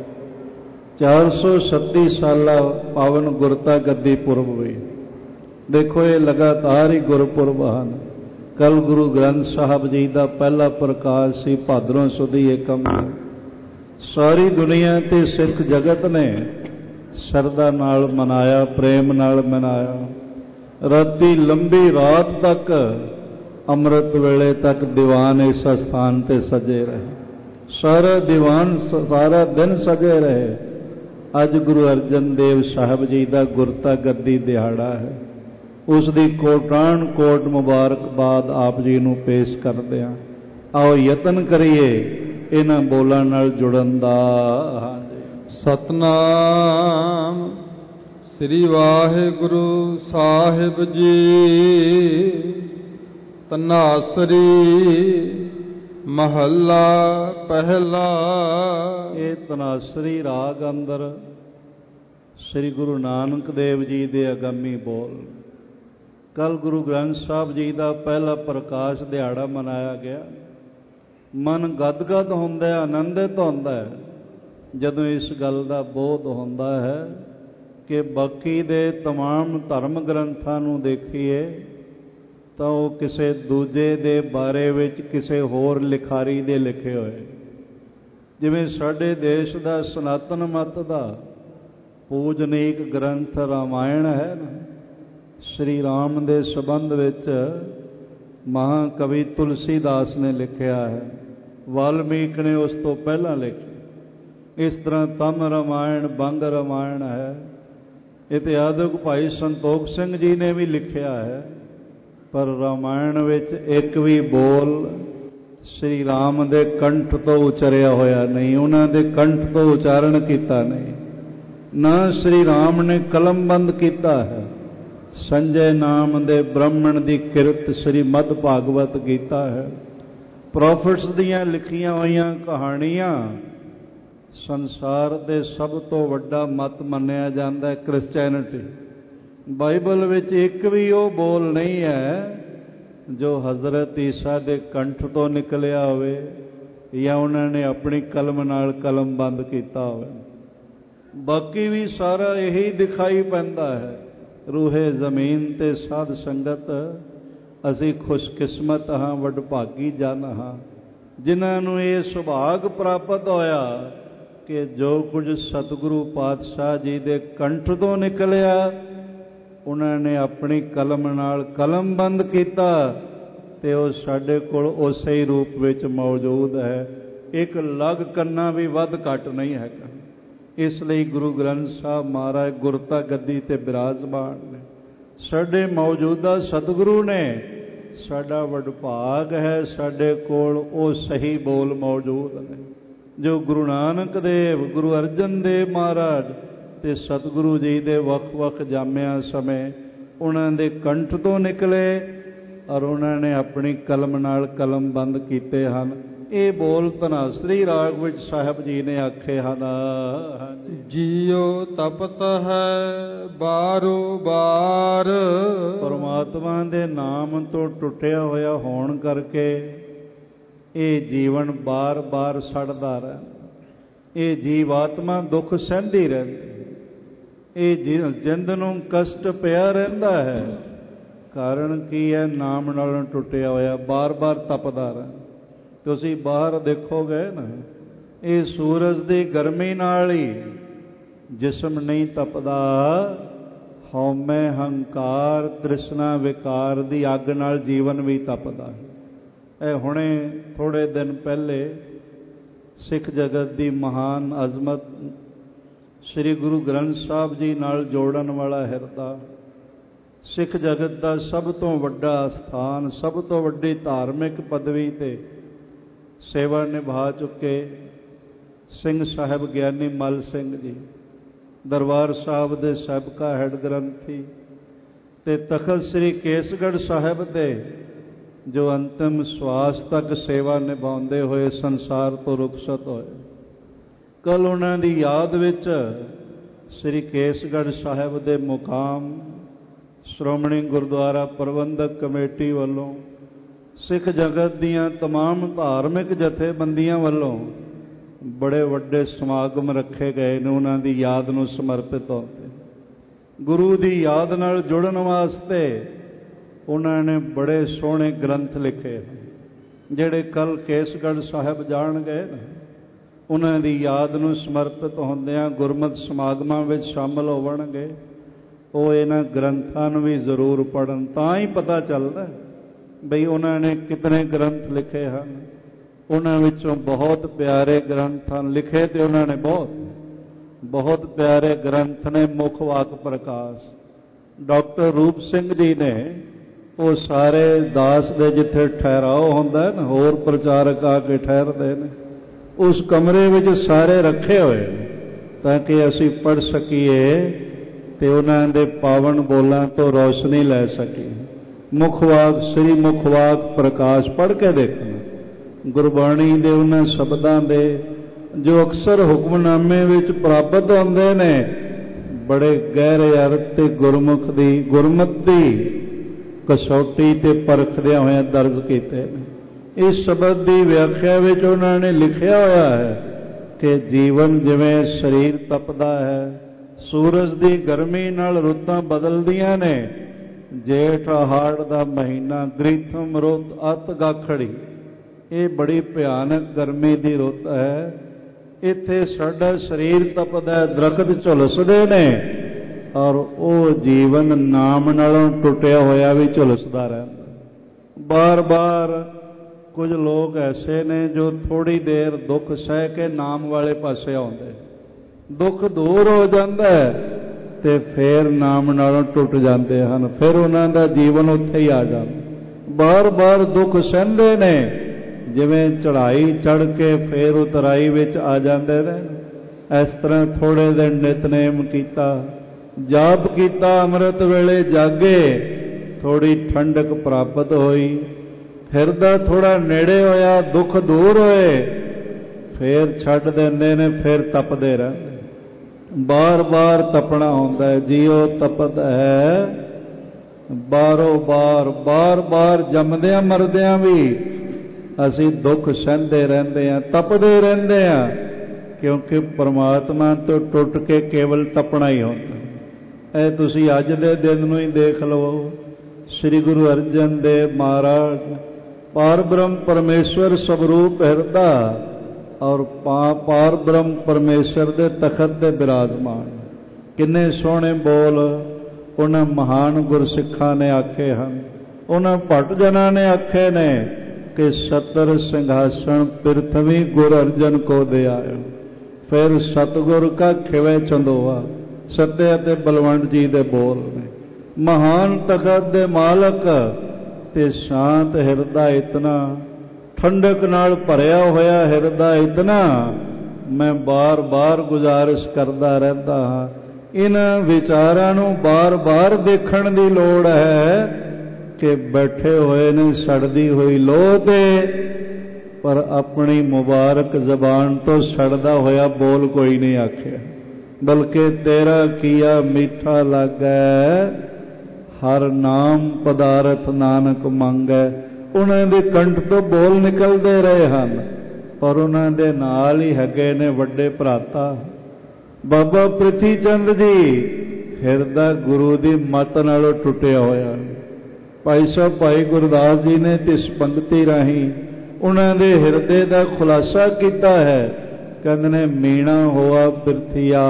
437 ਸਾਲਾ ਪਾਵਨ ਗੁਰਤਾ ਗੱਦੀ ਪੁਰਬ ਵੀ। ਦੇਖੋ ਇਹ ਲਗਾਤਾਰ ਹੀ ਗੁਰਪੁਰਬ ਹਨ। ਕੱਲ ਗੁਰੂ ਗ੍ਰੰਥ ਸਾਹਿਬ ਜੀ ਦਾ ਪਹਿਲਾ ਪ੍ਰਕਾਸ਼ ਸੀ ਭਾਦਰੋਂ ਸੁਦੀ ਏਕਮ। ਸਾਰੀ ਦੁਨੀਆ ਤੇ ਸਿੱਖ ਜਗਤ ਨੇ ਸ਼ਰਧਾ ਨਾਲ ਮਨਾਇਆ, ਪ੍ਰੇਮ ਨਾਲ ਮਨਾਇਆ। ਰਾਤੀ ਲੰਬੀ ਰਾਤ ਤੱਕ, ਅੰਮ੍ਰਿਤ ਵੇਲੇ ਤੱਕ ਦੀਵਾਨ ਇਸ ਸਥਾਨ ਤੇ ਸਜੇ ਰਹੇ। ਸਾਰਾ ਦੀਵਾਨ ਸਾਰਾ ਦਿਨ ਸਜੇ ਰਹੇ। ਅੱਜ ਗੁਰੂ ਅਰਜਨ ਦੇਵ ਸਾਹਿਬ ਜੀ ਦਾ ਗੁਰਤਾ ਗੱਦੀ ਦਿਹਾੜਾ ਹੈ। ਉਸ ਦੀ ਕੋਟਾਨ ਕੋਟ ਮੁਬਾਰਕਬਾਦ ਆਪ ਜੀ ਨੂੰ ਪੇਸ਼ ਕਰਦੇ ਹਾਂ। ਆਓ ਯਤਨ ਕਰੀਏ ਇਹਨਾਂ ਬੋਲਾਂ ਨਾਲ ਜੁੜਨ ਦਾ।
ਸਤਨਾਮ ਸ੍ਰੀ ਵਾਹਿਗੁਰੂ ਸਾਹਿਬ ਜੀ। ਤਨਾਸਰੀ ਮਹੱਲਾ ਪਹਿਲਾ।
ਇਹ ਤਨਾਸਰੀ ਰਾਗ ਅੰਦਰ ਸ੍ਰੀ ਗੁਰੂ ਨਾਨਕ ਦੇਵ ਜੀ ਦੇ ਅਗੰਮੀ ਬੋਲ। ਕੱਲ ਗੁਰੂ ਗ੍ਰੰਥ ਸਾਹਿਬ ਜੀ ਦਾ ਪਹਿਲਾ ਪ੍ਰਕਾਸ਼ ਦਿਹਾੜਾ ਮਨਾਇਆ ਗਿਆ। ਮਨ ਗਦਗਦ ਹੁੰਦਾ, ਆਨੰਦਿਤ ਹੁੰਦਾ ਹੈ ਜਦੋਂ ਇਸ ਗੱਲ ਦਾ ਬੋਧ ਹੁੰਦਾ ਹੈ ਕਿ ਬਾਕੀ ਦੇ ਤਮਾਮ ਧਰਮ ਗ੍ਰੰਥਾਂ ਨੂੰ ਦੇਖੀਏ ਤਾਂ ਉਹ ਕਿਸੇ ਦੂਜੇ ਦੇ ਬਾਰੇ ਵਿੱਚ ਕਿਸੇ ਹੋਰ ਲਿਖਾਰੀ ਦੇ ਲਿਖੇ ਹੋਏ। ਜਿਵੇਂ ਸਾਡੇ ਦੇਸ਼ ਦਾ ਸਨਾਤਨ ਮਤ ਦਾ ਪੂਜਨੀਕ ਗ੍ਰੰਥ ਰਾਮਾਇਣ ਹੈ ਨਾ, ਸ਼੍ਰੀ ਰਾਮ ਦੇ ਸੰਬੰਧ ਵਿੱਚ ਮਹਾਕਵੀ ਤੁਲਸੀਦਾਸ ਨੇ ਲਿਖਿਆ ਹੈ, ਵਾਲਮੀਕ ਨੇ ਉਸ ਤੋਂ ਪਹਿਲਾਂ ਲਿਖਿਆ। ਇਸ ਤਰ੍ਹਾਂ ਤਮ ਰਾਮਾਇਣ, ਬੰਗ ਰਾਮਾਇਣ ਹੈ। ਇਤਿਹਾਸਕ ਭਾਈ ਸੰਤੋਖ ਸਿੰਘ ਜੀ ਨੇ ਵੀ ਲਿਖਿਆ ਹੈ। ਪਰ ਰਾਮਾਇਣ ਵਿੱਚ ਇੱਕ ਵੀ ਬੋਲ ਸ਼੍ਰੀ ਰਾਮ ਦੇ ਕੰਠ ਤੋਂ ਉਚਰਿਆ ਹੋਇਆ ਨਹੀਂ, ਉਹਨਾਂ ਦੇ ਕੰਠ ਤੋਂ ਉਚਾਰਨ ਕੀਤਾ ਨਹੀਂ। ਨਾ ਸ਼੍ਰੀ ਰਾਮ ਨੇ ਕਲਮਬੰਦ ਕੀਤਾ ਹੈ। ਸੰਜੇ ਨਾਮ ਦੇ ਬ੍ਰਾਹਮਣ ਦੀ ਕਿਰਤ ਸ਼੍ਰੀਮਦ ਭਾਗਵਤ ਗੀਤਾ ਹੈ। ਪ੍ਰੋਫਿਟਸ ਦੀਆਂ ਲਿਖੀਆਂ ਹੋਈਆਂ ਕਹਾਣੀਆਂ ਸੰਸਾਰ ਦੇ ਸਭ ਤੋਂ ਵੱਡਾ ਮਤ ਮੰਨਿਆ ਜਾਂਦਾ ਹੈ ਕ੍ਰਿਸਚੈਨਿਟੀ। ਬਾਈਬਲ ਵਿੱਚ ਇੱਕ ਵੀ ਉਹ ਬੋਲ ਨਹੀਂ ਹੈ ਜੋ ਹਜ਼ਰਤ ਈਸਾ ਦੇ ਕੰਠ ਤੋਂ ਨਿਕਲਿਆ ਹੋਵੇ ਜਾਂ ਉਹਨਾਂ ਨੇ ਆਪਣੀ ਕਲਮ ਨਾਲ ਕਲਮਬੰਦ ਕੀਤਾ ਹੋਵੇ। ਬਾਕੀ ਵੀ ਸਾਰਾ ਇਹੀ ਦਿਖਾਈ ਪੈਂਦਾ ਹੈ। ਰੂਹੇ ਜ਼ਮੀਨ ਤੇ ਸਾਧ ਸੰਗਤ, ਅਸੀਂ ਖੁਸ਼ਕਿਸਮਤ ਹਾਂ, ਵਡਭਾਗੀ ਜਨ ਹਾਂ ਜਿਨ੍ਹਾਂ ਨੂੰ ਇਹ ਸੁਭਾਗ ਪ੍ਰਾਪਤ ਹੋਇਆ ਕਿ ਜੋ ਕੁਝ ਸਤਿਗੁਰੂ ਪਾਤਸ਼ਾਹ ਜੀ ਦੇ ਕੰਠ ਤੋਂ ਨਿਕਲਿਆ ਉਹਨਾਂ ਨੇ ਆਪਣੀ ਕਲਮ ਨਾਲ ਕਲਮਬੰਦ ਕੀਤਾ ਤੇ ਉਹ ਸਾਡੇ ਕੋਲ ਉਸੇ ਹੀ ਰੂਪ ਵਿੱਚ ਮੌਜੂਦ ਹੈ। ਇੱਕ ਲਗ ਕੰਨਾ ਵੀ ਵੱਧ ਘੱਟ ਨਹੀਂ ਹੈਗਾ। ਇਸ ਲਈ ਗੁਰੂ ਗ੍ਰੰਥ ਸਾਹਿਬ ਮਹਾਰਾਜ ਗੁਰਤਾ ਗੱਦੀ ਤੇ ਬਿਰਾਜਮਾਨ ਨੇ। ਸਾਡੇ ਮੌਜੂਦਾ ਸਤਿਗੁਰੂ ਨੇ। ਸਾਡਾ ਵਡਭਾਗ ਹੈ ਸਾਡੇ ਕੋਲ ਉਹ ਸਹੀ ਬੋਲ ਮੌਜੂਦ ਨੇ ਜੋ ਗੁਰੂ ਨਾਨਕ ਦੇਵ, ਗੁਰੂ ਅਰਜਨ ਦੇਵ ਮਹਾਰਾਜ ਤੇ ਸਤਿਗੁਰੂ ਜੀ ਦੇ ਵੱਖ-ਵੱਖ ਜਾਮਿਆਂ ਸਮੇਂ ਉਹਨਾਂ ਦੇ ਕੰਠ ਤੋਂ ਨਿਕਲੇ ਔਰ ਉਹਨਾਂ ਨੇ ਆਪਣੀ ਕਲਮ ਨਾਲ ਕਲਮਬੰਦ ਕੀਤੇ ਹਨ। ਇਹ ਬੋਲ ਧਨਾਸਰੀ ਰਾਗ ਵਿੱਚ ਸਾਹਿਬ ਜੀ ਨੇ ਆਖੇ ਹਨ।
ਜੀਉ ਤਪਤ ਹੈ ਬਾਰੋ ਬਾਰ।
ਪਰਮਾਤਮਾ ਦੇ ਨਾਮ ਤੋਂ ਟੁੱਟਿਆ ਹੋਇਆ ਹੋਣ ਕਰਕੇ ਇਹ ਜੀਵਨ ਬਾਰ-ਬਾਰ ਸੜਦਾ ਰਹਿੰਦਾ। ਇਹ ਜੀਵਾਤਮਾ ਦੁੱਖ ਸਹਿੰਦੀ ਰਹਿੰਦੀ। ਇਹ ਜਿੰਦ ਨੂੰ ਕਸ਼ਟ ਪਿਆ ਰਹਿੰਦਾ ਹੈ। ਕਾਰਨ ਕੀ ਹੈ? ਨਾਮ ਨਾਲੋਂ ਟੁੱਟਿਆ ਹੋਇਆ, ਬਾਰ-ਬਾਰ ਤਪਦਾ ਰਹਿੰਦਾ। ਤੁਸੀਂ ਬਾਹਰ ਦੇਖੋਗੇ ਨਾ, ਇਹ ਸੂਰਜ ਦੀ ਗਰਮੀ ਨਾਲ ਹੀ ਜਿਸਮ ਨਹੀਂ ਤਪਦਾ। ਹਉਮੈ ਹੰਕਾਰ ਤ੍ਰਿਸ਼ਨਾ ਵਿਕਾਰ ਦੀ ਅੱਗ ਨਾਲ ਜੀਵਨ ਵੀ ਤਪਦਾ। ਇਹ ਹੁਣੇ ਥੋੜ੍ਹੇ ਦਿਨ ਪਹਿਲੇ ਸਿੱਖ ਜਗਤ ਦੀ ਮਹਾਨ ਅਜ਼ਮਤ ਸ੍ਰੀ ਗੁਰੂ ਗ੍ਰੰਥ ਸਾਹਿਬ ਜੀ ਨਾਲ ਜੋੜਨ ਵਾਲਾ ਹਿਰਦਾ, ਸਿੱਖ ਜਗਤ ਦਾ ਸਭ ਤੋਂ ਵੱਡਾ ਸਥਾਨ, ਸਭ ਤੋਂ ਵੱਡੀ ਧਾਰਮਿਕ ਪਦਵੀ 'ਤੇ ਸੇਵਾ ਨਿਭਾ ਚੁੱਕੇ ਸਿੰਘ ਸਾਹਿਬ ਗਿਆਨੀ ਮੱਲ ਸਿੰਘ ਜੀ, ਦਰਬਾਰ ਸਾਹਿਬ ਦੇ ਸਾਬਕਾ ਹੈੱਡ ਗ੍ਰੰਥੀ ਅਤੇ ਤਖਤ ਸ੍ਰੀ ਕੇਸਗੜ੍ਹ ਸਾਹਿਬ ਦੇ ਜੋ ਅੰਤਿਮ ਸਵਾਸ ਤੱਕ ਸੇਵਾ ਨਿਭਾਉਂਦੇ ਹੋਏ ਸੰਸਾਰ ਤੋਂ ਰੁਖਸਤ ਹੋਏ। ਕੱਲ੍ਹ ਉਹਨਾਂ ਦੀ ਯਾਦ ਵਿੱਚ ਸ੍ਰੀ ਕੇਸਗੜ੍ਹ ਸਾਹਿਬ ਦੇ ਮੁਕਾਮ ਸ਼੍ਰੋਮਣੀ ਗੁਰਦੁਆਰਾ ਪ੍ਰਬੰਧਕ ਕਮੇਟੀ ਵੱਲੋਂ, ਸਿੱਖ ਜਗਤ ਦੀਆਂ ਤਮਾਮ ਧਾਰਮਿਕ ਜਥੇਬੰਦੀਆਂ ਵੱਲੋਂ ਬੜੇ ਵੱਡੇ ਸਮਾਗਮ ਰੱਖੇ ਗਏ ਨੇ ਉਹਨਾਂ ਦੀ ਯਾਦ ਨੂੰ ਸਮਰਪਿਤ ਹੁੰਦੇ। ਗੁਰੂ ਦੀ ਯਾਦ ਨਾਲ ਜੁੜਨ ਵਾਸਤੇ ਉਹਨਾਂ ਨੇ ਬੜੇ ਸੋਹਣੇ ਗ੍ਰੰਥ ਲਿਖੇ, ਜਿਹੜੇ ਕੱਲ੍ਹ ਕੇਸਗੜ੍ਹ ਸਾਹਿਬ ਜਾਣ ਗਏ ਨਾ, ਉਹਨਾਂ ਦੀ ਯਾਦ ਨੂੰ ਸਮਰਪਿਤ ਹੁੰਦਿਆਂ ਗੁਰਮਤਿ ਸਮਾਗਮਾਂ ਵਿੱਚ ਸ਼ਾਮਲ ਹੋਵਣਗੇ। ਉਹ ਇਹਨਾਂ ਗ੍ਰੰਥਾਂ ਨੂੰ ਵੀ ਜ਼ਰੂਰ ਪੜ੍ਹਨ, ਤਾਂ ਹੀ ਪਤਾ ਚੱਲਦਾ ਬਈ ਉਹਨਾਂ ਨੇ ਕਿਤਨੇ ਗ੍ਰੰਥ ਲਿਖੇ ਹਨ। ਉਹਨਾਂ ਵਿੱਚੋਂ ਬਹੁਤ ਪਿਆਰੇ ਗ੍ਰੰਥ ਹਨ ਲਿਖੇ, ਤੇ ਉਹਨਾਂ ਨੇ ਬਹੁਤ ਪਿਆਰੇ ਗ੍ਰੰਥ ਨੇ। ਮੁੱਖ ਵਾਕ ਪ੍ਰਕਾਸ਼ ਡਾਕਟਰ ਰੂਪ ਸਿੰਘ ਜੀ ਨੇ, ਉਹ ਸਾਰੇ ਦਾਸ ਦੇ ਜਿੱਥੇ ਠਹਿਰਾਓ ਹੁੰਦਾ ਨਾ, ਹੋਰ ਪ੍ਰਚਾਰਕ ਆ ਕੇ ਠਹਿਰਦੇ ਨੇ, ਉਸ ਕਮਰੇ ਵਿੱਚ ਸਾਰੇ ਰੱਖੇ ਹੋਏ ਤਾਂ ਕਿ ਅਸੀਂ ਪੜ੍ਹ ਸਕੀਏ ਤੇ ਉਹਨਾਂ ਦੇ ਪਾਵਨ ਬੋਲਾਂ ਤੋਂ ਰੌਸ਼ਨੀ ਲੈ ਸਕੀਏ। ਮੁਖਵਾਕ ਸ੍ਰੀ ਮੁਖਵਾਕ ਪ੍ਰਕਾਸ਼ ਪੜ੍ਹ ਕੇ ਦੇਖਣਾ, ਗੁਰਬਾਣੀ ਦੇ ਉਹਨਾਂ ਸ਼ਬਦਾਂ ਦੇ ਜੋ ਅਕਸਰ ਹੁਕਮਨਾਮੇ ਵਿੱਚ ਪ੍ਰਾਪਤ ਹੁੰਦੇ ਨੇ, ਬੜੇ ਗਹਿਰੇ ਅਰਥ ਤੇ ਗੁਰਮਤਿ ਦੀ ਕਸੌਟੀ ਤੇ ਪਰਖਦਿਆਂ ਹੋਇਆਂ ਦਰਜ ਕੀਤੇ ਨੇ। ਇਸ ਸ਼ਬਦ ਦੀ ਵਿਆਖਿਆ ਵਿੱਚ ਉਹਨਾਂ ਨੇ ਲਿਖਿਆ ਹੋਇਆ ਹੈ ਕਿ ਜੀਵਨ ਜਿਵੇਂ ਸਰੀਰ ਤਪਦਾ ਹੈ, ਸੂਰਜ ਦੀ ਗਰਮੀ ਨਾਲ ਰੁੱਤਾਂ ਬਦਲਦੀਆਂ ਨੇ। ਜੇਠ ਹਾੜ ਦਾ ਮਹੀਨਾ, ਗ੍ਰੀਥਮ ਰੁੱਤ ਅਤ ਗਾਖੜੀ, ਇਹ ਬੜੀ ਭਿਆਨਕ ਗਰਮੀ ਦੀ ਰੁੱਤ ਹੈ। ਇੱਥੇ ਸਾਡਾ ਸਰੀਰ ਤਪਦਾ, ਦਰਖਤ ਝੁਲਸਦੇ ਨੇ, ਔਰ ਉਹ ਜੀਵਨ ਨਾਮ ਨਾਲੋਂ ਟੁੱਟਿਆ ਹੋਇਆ ਵੀ ਝੁਲਸਦਾ ਰਹਿੰਦਾ। ਬਾਰ-ਬਾਰ ਕੁਝ ਲੋਕ ਐਸੇ ਨੇ ਜੋ ਥੋੜ੍ਹੀ ਦੇਰ ਦੁੱਖ ਸਹਿ ਕੇ ਨਾਮ ਵਾਲੇ ਪਾਸੇ ਆਉਂਦੇ, ਦੁੱਖ ਦੂਰ ਹੋ ਜਾਂਦਾ ਤੇ ਫਿਰ ਨਾਮ ਨਾਲੋਂ ਟੁੱਟ ਜਾਂਦੇ ਹਨ। ਫਿਰ ਉਹਨਾਂ ਦਾ ਜੀਵਨ ਉੱਥੇ ਹੀ ਆ ਜਾਂਦਾ। ਬਾਰ-ਬਾਰ ਦੁੱਖ ਸਹਿੰਦੇ ਨੇ, ਜਿਵੇਂ ਚੜ੍ਹਾਈ ਚੜ੍ਹ ਕੇ ਫਿਰ ਉਤਰਾਈ ਵਿੱਚ ਆ ਜਾਂਦੇ ਨੇ। ਇਸ ਤਰ੍ਹਾਂ ਥੋੜ੍ਹੇ ਦਿਨ ਨਿਤਨੇਮ ਕੀਤਾ, ਜਾਪ ਕੀਤਾ, ਅੰਮ੍ਰਿਤ ਵੇਲੇ ਜਾਗੇ, ਥੋੜ੍ਹੀ ਠੰਡਕ ਪ੍ਰਾਪਤ ਹੋਈ, ਹਿਰਦਾ ਥੋੜ੍ਹਾ ਨੇੜੇ ਹੋਇਆ, ਦੁੱਖ ਦੂਰ ਹੋਏ, ਫਿਰ ਛੱਡ ਦਿੰਦੇ ਨੇ, ਫਿਰ ਤਪਦੇ ਰਹਿੰਦੇ। ਬਾਰ-ਬਾਰ ਤਪਣਾ ਹੁੰਦਾ ਹੈ। ਜੀਉ ਤਪਤ ਹੈ ਬਾਰੋ ਬਾਰ, ਬਾਰ-ਬਾਰ ਜੰਮਦਿਆਂ ਮਰਦਿਆਂ ਵੀ ਅਸੀਂ ਦੁੱਖ ਸਹਿੰਦੇ ਰਹਿੰਦੇ ਹਾਂ, ਤਪਦੇ ਰਹਿੰਦੇ ਹਾਂ, ਕਿਉਂਕਿ ਪਰਮਾਤਮਾ ਤੋਂ ਟੁੱਟ ਕੇ ਕੇਵਲ ਤਪਣਾ ਹੀ ਹੁੰਦਾ। ਇਹ ਤੁਸੀਂ ਅੱਜ ਦੇ ਦਿਨ ਨੂੰ ਹੀ ਦੇਖ ਲਓ। ਸ੍ਰੀ ਗੁਰੂ ਅਰਜਨ ਦੇਵ ਮਹਾਰਾਜ ਪਾਰ ਬ੍ਰਹਮ ਪਰਮੇਸ਼ਵਰ ਸਵਰੂਪ ਹਿਰਦਾ ਔਰ ਪਾਰ ਬ੍ਰਹਮ ਪਰਮੇਸ਼ਰ ਦੇ ਤਖਤ ਤੇ ਬਿਰਾਜਮਾਨ। ਕਿੰਨੇ ਸੋਹਣੇ ਬੋਲ ਉਹਨਾਂ ਮਹਾਨ ਗੁਰਸਿੱਖਾਂ ਨੇ ਆਖੇ ਹਨ, ਉਹਨਾਂ ਭੱਟ ਜਨਾਂ ਨੇ ਆਖੇ ਨੇ ਕਿ ਸਤਰ ਸਿੰਘਾਸਣ ਪ੍ਰਿਥਵੀ ਗੁਰ ਅਰਜਨ ਕੋ ਦੇ ਆਇਓ। ਫਿਰ ਸਤਿਗੁਰ ਕਾ ਖਿਵੇ ਚੰਦੋਆ, ਸੱਤੇ ਅਤੇ ਬਲਵੰਤ ਜੀ ਦੇ ਬੋਲ ਨੇ। ਮਹਾਨ ਤਖਤ ਦੇ ਮਾਲਕ ਤੇ ਸ਼ਾਂਤ ਹਿਰਦਾ ਇਤਨਾ, ਠੰਡਕ ਨਾਲ ਭਰਿਆ ਹੋਇਆ ਹਿਰਦਾ ਇਤਨਾ, ਮੈਂ ਬਾਰ-ਬਾਰ ਗੁਜ਼ਾਰਿਸ਼ ਕਰਦਾ ਰਹਿੰਦਾ ਹਾਂ। ਇਹਨਾਂ ਵਿਚਾਰਾਂ ਨੂੰ ਬਾਰ-ਬਾਰ ਦੇਖਣ ਦੀ ਲੋੜ ਹੈ ਕਿ ਬੈਠੇ ਹੋਏ ਨੇ ਸੜਦੀ ਹੋਈ ਲੋਹ ਤੇ, पर अपनी मुबारक जबान तो सड़दा होया बोल कोई नहीं आख्या, बल्कि तेरा किया मीठा लागै, हर नाम पदारथ नानक मंगै। उन्हां दे कंठ तो बोल निकलते रहे हैं, पर उन्हां दे नाल ही हैगे ने वड्डे भराता बाबा प्रिथी चंद जी। हिरदा गुरु की मत नालों टुटिया होया। भाई साहब भाई गुरदास जी ने इस पंक्ति राही उन्होंने हिरदे का खुलासा किया है। कहते ने मीणा होआ पिरथिया,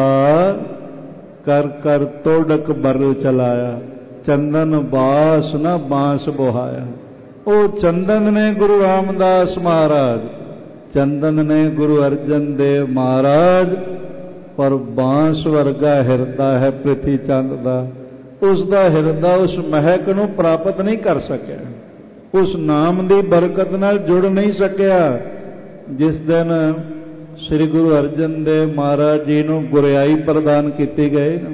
कर कर तोड़क बरल चलाया, चंदन बास न बांस बुहाया। वो चंदन ने गुरु रामदास महाराज, चंदन ने गुरु अर्जन देव महाराज, पर बांस वर्गा हिरदा है प्रिथी चंद का। उसका हिरदा उस महक नूं प्राप्त नहीं कर सकिया, उस नाम की बरकत नाल जुड़ नहीं सकिया। जिस दिन श्री गुरु अर्जन देव महाराज जी नूं गुरियाई प्रदान की गई ना,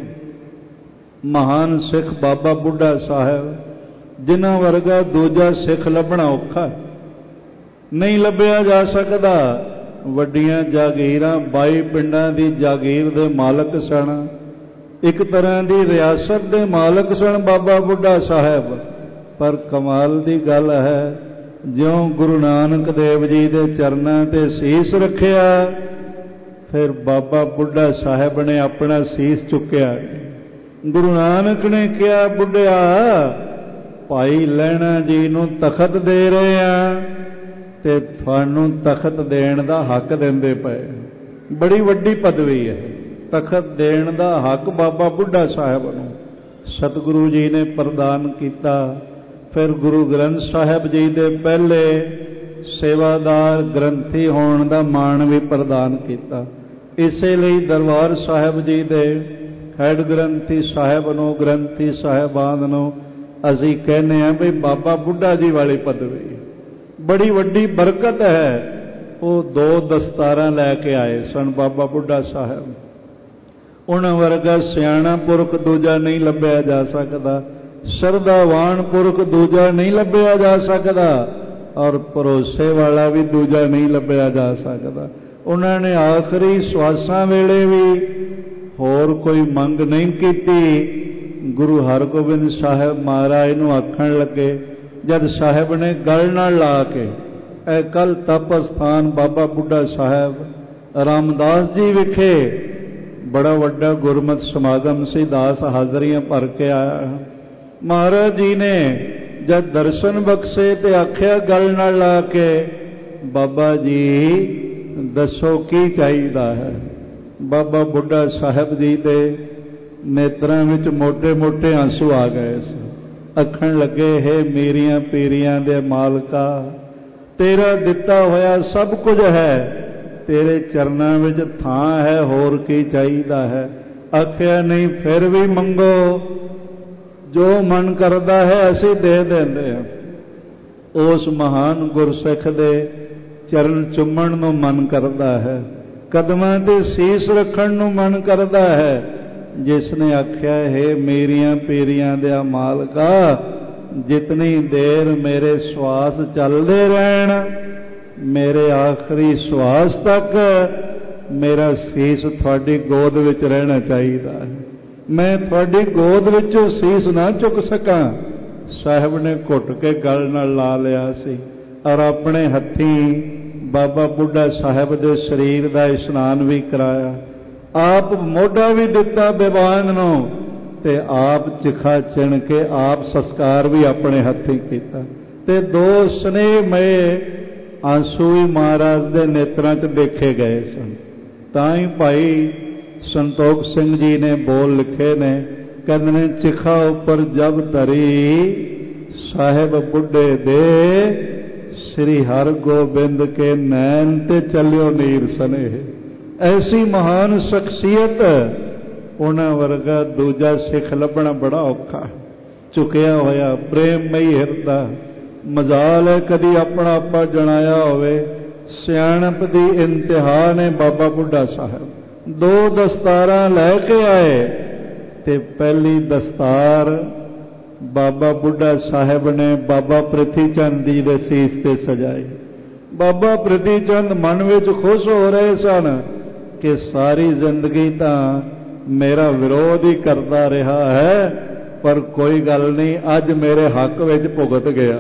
महान सिख बाबा बुढ़ा साहब, जिन्हां वर्गा दूजा सिख लभना औखा, नहीं लभ्या जा सकता। वड्डियां जागीरां 22 पिंडां दी जागीर दे मालक सन, एक तरह की रियासत के मालक सन बाबा बुढ़ा साहब। पर कमाल की गल है, ज्यों गुरु नानक देव जी के चरणों ते सीस रखिया, फिर बाबा बुढ़ा साहब ने अपना सीस चुकया। गुरु नानक ने कहा, बुढ़िया भाई लैणा जी नूं तखत दे रहे हैं ते थानूं तखत देण दा हक देंदे पए। बड़ी वड्डी पदवी है, तखत देण दा हक बाबा बुढ़ा साहब नूं सतगुरु जी ने प्रदान किया। फिर गुरु ग्रंथ साहब जी दे पहले सेवादार ग्रंथी होने का मान भी प्रदान किया। इसलिए दरबार साहब जी दे हैड ग्रंथी साहब नूं, ग्रंथी साहबान नूं असीं कहने हैं भी बाबा बुढ़ा जी वाली पदवी बड़ी वड्डी बरकत है। वो 2 दस्तारां लैके आए सन बाबा बुढ़ा साहब। उन्हां वर्गा सियाणा पुरख दूजा नहीं लभ्या जा सकता, श्रद्धावान पुरख दूजा नहीं लभ्या जा सकता, और भरोसे वाला भी दूजा नहीं लभ्या जा सकता। उन्होंने आखिरी श्वासां वेले भी होर कोई मंग नहीं की। गुरु हरगोबिंद साहब महाराज नूं आखण लगे, जद साहब ने गल नाल ला के, ए कल तप स्थान बाबा बुढ़ा साहब रामदास जी विखे बड़ा वड्डा गुरमत समागम से दास हाजरियां भर के आया। महाराज जी ने जब दर्शन बख्शे तो आख्या गल नाल ला के, बाबा जी दसो की चाहिदा है। बाबा बुढ़ा साहब जी दे नेत्रां विच मोटे मोटे आंसू आ गए सन। आखण लगे, हे मेरियां पीरियां दे मालका, तेरा दिता होया सब कुछ है, तेरे चरनां विच थां है, होर की चाहिदा है। आख्या नहीं, फिर भी मंगो, जो मन करता है असीं दे देंदे हां। उस महान गुरसिख दे चरण चुम्मण नूं मन करता है, कदमां ते सीस रखण नूं मन करता है। जिसने आख्या, है मेरियां पीरियां दे मालका, जितनी देर मेरे श्वास चलते रहन, मेरे आखिरी श्वास तक मेरा सीस थोड़ी गोद विच रहना चाहिए। मैं थोड़ी गोद विचों सीस ना चुक सका। साहब ने घुट के गल नाल ला लिया सी और अपने हथी बाबा बुढ़ा साहब के शरीर का इशनान भी कराया। आप मोढा भी दिता बेबान नूं ते आप चिखा चिण के आप संस्कार भी अपने हथी किया। ते 2 स्नेहमय आंसू भी महाराज के नेत्रां च देखे गए सन। तां ही भाई संतोख सिंह जी ने बोल लिखे ने, कहते ने, चिखा उपर जब धरी साहिब बुढ़े दे, श्री हर गोबिंद के नैन ते चलियो नीर स्नेह। ऐसी महान शख्सियत, उन्हां वर्गा दूजा सिख लभना बड़ा औखा। चुकिया होया प्रेममई हिरदा, मजाल है कदी अपना आपा जनाया होवे। सियाणप दी इंतहा ने बाबा बुढ़ा साहब 2 दस्तारां लैके आए ते पहली दस्तार बाबा बुढ़ा साहब ने बाबा प्रिथी चंद जी दे सीस ते सजाई। ਬਾਬਾ ਪ੍ਰਿਥੀ ਚੰਦ ਮਨ ਵਿੱਚ ਖੁਸ਼ ਹੋ ਰਹੇ ਸਨ ਕਿ ਸਾਰੀ ਜ਼ਿੰਦਗੀ ਤਾਂ ਮੇਰਾ ਵਿਰੋਧ ਹੀ ਕਰਦਾ ਰਿਹਾ ਹੈ, ਪਰ ਕੋਈ ਗੱਲ ਨਹੀਂ, ਅੱਜ ਮੇਰੇ ਹੱਕ ਵਿੱਚ ਭੁਗਤ ਗਿਆ,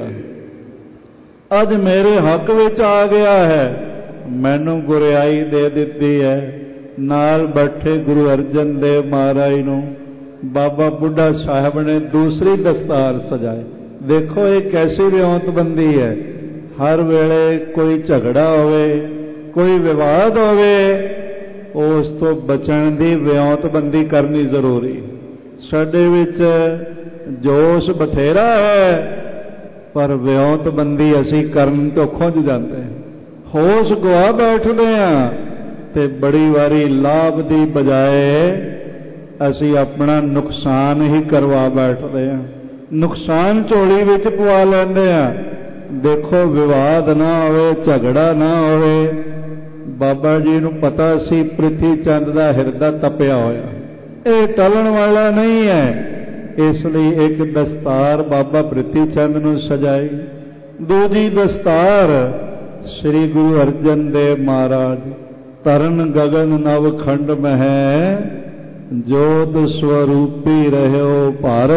ਅੱਜ ਮੇਰੇ ਹੱਕ ਵਿੱਚ ਆ ਗਿਆ ਹੈ, ਮੈਨੂੰ ਗੁਰਿਆਈ ਦੇ ਦਿੱਤੀ ਹੈ। ਨਾਲ ਬੈਠੇ ਗੁਰੂ ਅਰਜਨ ਦੇਵ ਮਹਾਰਾਜ ਨੂੰ ਬਾਬਾ ਬੁੱਢਾ ਸਾਹਿਬ ਨੇ ਦੂਸਰੀ ਦਸਤਾਰ ਸਜਾਈ। ਦੇਖੋ ਇਹ ਕੈਸੀ ਵਿਉਂਤਬੰਦੀ ਹੈ। ਹਰ ਵੇਲੇ ਕੋਈ ਝਗੜਾ ਹੋਵੇ, ਕੋਈ ਵਿਵਾਦ ਹੋਵੇ, ਉਸ ਤੋਂ ਬਚਣ ਦੀ ਵਿਉਂਤਬੰਦੀ ਕਰਨੀ ਜ਼ਰੂਰੀ। ਸਾਡੇ ਵਿੱਚ ਜੋਸ਼ ਬਥੇਰਾ ਹੈ, ਪਰ ਵਿਉਂਤਬੰਦੀ ਅਸੀਂ ਕਰਨ ਤੋਂ ਖੁੰਝ ਜਾਂਦੇ ਹਾਂ, ਹੋਸ਼ ਗਵਾ ਬੈਠਦੇ ਹਾਂ, ਤੇ ਬੜੀ ਵਾਰੀ ਲਾਭ ਦੀ ਬਜਾਏ ਅਸੀਂ ਆਪਣਾ ਨੁਕਸਾਨ ਹੀ ਕਰਵਾ ਬੈਠਦੇ ਹਾਂ, ਨੁਕਸਾਨ ਝੋਲੀ ਵਿੱਚ ਪਵਾ ਲੈਂਦੇ ਹਾਂ। ਦੇਖੋ ਵਿਵਾਦ ਨਾ ਹੋਵੇ, ਝਗੜਾ ਨਾ ਹੋਵੇ। ਬਾਬਾ ਜੀ ਨੂੰ ਪਤਾ ਸੀ ਪ੍ਰਿਥੀ ਚੰਦ ਦਾ ਹਿਰਦਾ ਤਪਿਆ ਹੋਇਆ, ਇਹ ਟਲਣ ਵਾਲਾ ਨਹੀਂ ਹੈ। ਇਸ ਲਈ ਇੱਕ ਦਸਤਾਰ ਬਾਬਾ ਪ੍ਰਿਥੀ ਚੰਦ ਨੂੰ ਸਜਾਈ। ਦੂਜੀ ਦਸਤਾਰ ਸ੍ਰੀ ਗੁਰੂ ਅਰਜਨ ਦੇਵ ਮਹਾਰਾਜ, ਤਰਨ ਗਗਨ ਨਵ ਖੰਡ ਮਹਿ ਜੋਤ ਸਵਰੂਪੀ ਰਹਿਓ ਭਰ,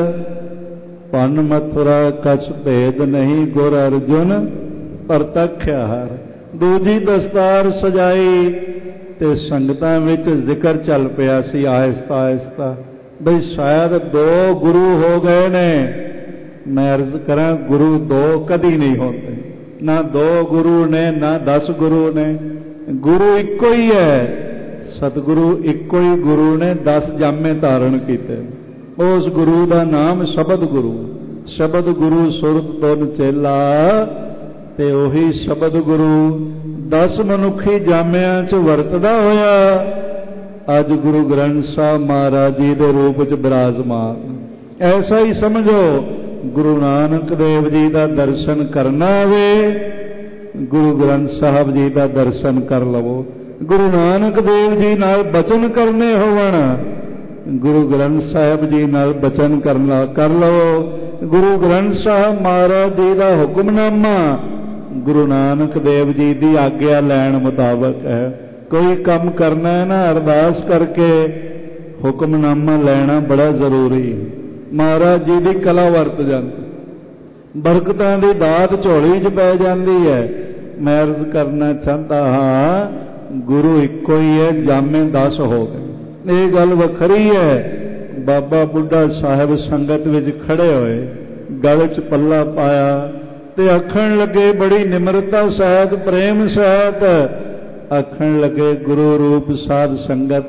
ਭਨ ਮਥੁਰਾ ਕਛ ਭੇਦ ਨਹੀਂ ਗੁਰ ਅਰਜੁਨ ਪ੍ਰਤੱਖਿਆ ਹਰ। ਦੂਜੀ ਦਸਤਾਰ ਸਜਾਈ ਤੇ ਸੰਗਤਾਂ ਵਿੱਚ ਜ਼ਿਕਰ ਚੱਲ ਪਿਆ ਸੀ ਆਹਿਸਤਾ ਆਹਿਸਤਾ, ਬਈ ਸ਼ਾਇਦ 2 ਗੁਰੂ ਹੋ ਗਏ ਨੇ। ਮੈਂ ਅਰਜ਼ ਕਰਾਂ, ਗੁਰੂ 2 ਕਦੀ ਨਹੀਂ ਹੁੰਦੇ, ਨਾ 2 ਗੁਰੂ ਨੇ, ਨਾ 10 ਗੁਰੂ ਨੇ। ਗੁਰੂ ਇੱਕੋ ਹੀ ਹੈ, ਸਤਿਗੁਰੂ ਇੱਕੋ ਹੀ ਗੁਰੂ ਨੇ 10 ਜਾਮੇ ਧਾਰਨ ਕੀਤੇ। ਉਸ ਗੁਰੂ ਦਾ ਨਾਮ ਸ਼ਬਦ ਗੁਰੂ, ਸ਼ਬਦ ਗੁਰੂ ਸੁਰਤ ਤੁਧ ਚੇਲਾ, ਤੇ ਉਹੀ ਸ਼ਬਦ ਗੁਰੂ 10 ਮਨੁੱਖੀ ਜਾਮਿਆਂ 'ਚ ਵਰਤਦਾ ਹੋਇਆ ਅੱਜ ਗੁਰੂ ਗ੍ਰੰਥ ਸਾਹਿਬ ਮਹਾਰਾਜ ਜੀ ਦੇ ਰੂਪ 'ਚ ਬਿਰਾਜਮਾਨ। ਐਸਾ ਹੀ ਸਮਝੋ, ਗੁਰੂ ਨਾਨਕ ਦੇਵ ਜੀ ਦਾ ਦਰਸ਼ਨ ਕਰਨਾ ਹੋਵੇ, ਗੁਰੂ ਗ੍ਰੰਥ ਸਾਹਿਬ ਜੀ ਦਾ ਦਰਸ਼ਨ ਕਰ ਲਵੋ। ਗੁਰੂ ਨਾਨਕ ਦੇਵ ਜੀ ਨਾਲ ਬਚਨ ਕਰਨੇ ਹੋਵਣ, ਗੁਰੂ ਗ੍ਰੰਥ ਸਾਹਿਬ ਜੀ ਨਾਲ ਬਚਨ ਕਰ ਲਵੋ। ਗੁਰੂ ਗ੍ਰੰਥ ਸਾਹਿਬ ਮਹਾਰਾਜ ਜੀ ਦਾ ਹੁਕਮਨਾਮਾ ਗੁਰੂ ਨਾਨਕ ਦੇਵ ਜੀ ਦੀ ਆਗਿਆ ਲੈਣ ਮੁਤਾਬਕ ਹੈ। ਕੋਈ ਕੰਮ ਕਰਨਾ ਹੈ ਨਾ, ਅਰਦਾਸ ਕਰਕੇ ਹੁਕਮਨਾਮਾ ਲੈਣਾ ਬੜਾ ਜ਼ਰੂਰੀ। ਮਹਾਰਾਜ ਜੀ ਦੀ ਕਲਾ ਵਰਤ ਜਾਂਦੀ, ਬਰਕਤਾਂ ਦੀ ਦਾਤ ਝੋਲੀ 'ਚ ਪੈ ਜਾਂਦੀ ਹੈ। ਮੈਂ ਅਰਜ਼ ਕਰਨਾ ਚਾਹੁੰਦਾ ਹਾਂ, ਗੁਰੂ ਇੱਕੋ ਹੀ ਹੈ, ਜਾਮੇ 10 ਹੋ ਗਏ। ਇਹ ਗੱਲ ਵੱਖਰੀ ਹੈ। ਬਾਬਾ ਬੁੱਢਾ ਸਾਹਿਬ ਸੰਗਤ ਵਿੱਚ ਖੜੇ ਹੋਏ, ਗਲ 'ਚ ਪੱਲਾ ਪਾਇਆ ਤੇ ਆਖਣ ਲੱਗੇ ਬੜੀ ਨਿਮਰਤਾ ਸਹਿਤ, ਪ੍ਰੇਮ ਸਹਿਤ ਆਖਣ ਲੱਗੇ, ਗੁਰੂ ਰੂਪ ਸਾਧ ਸੰਗਤ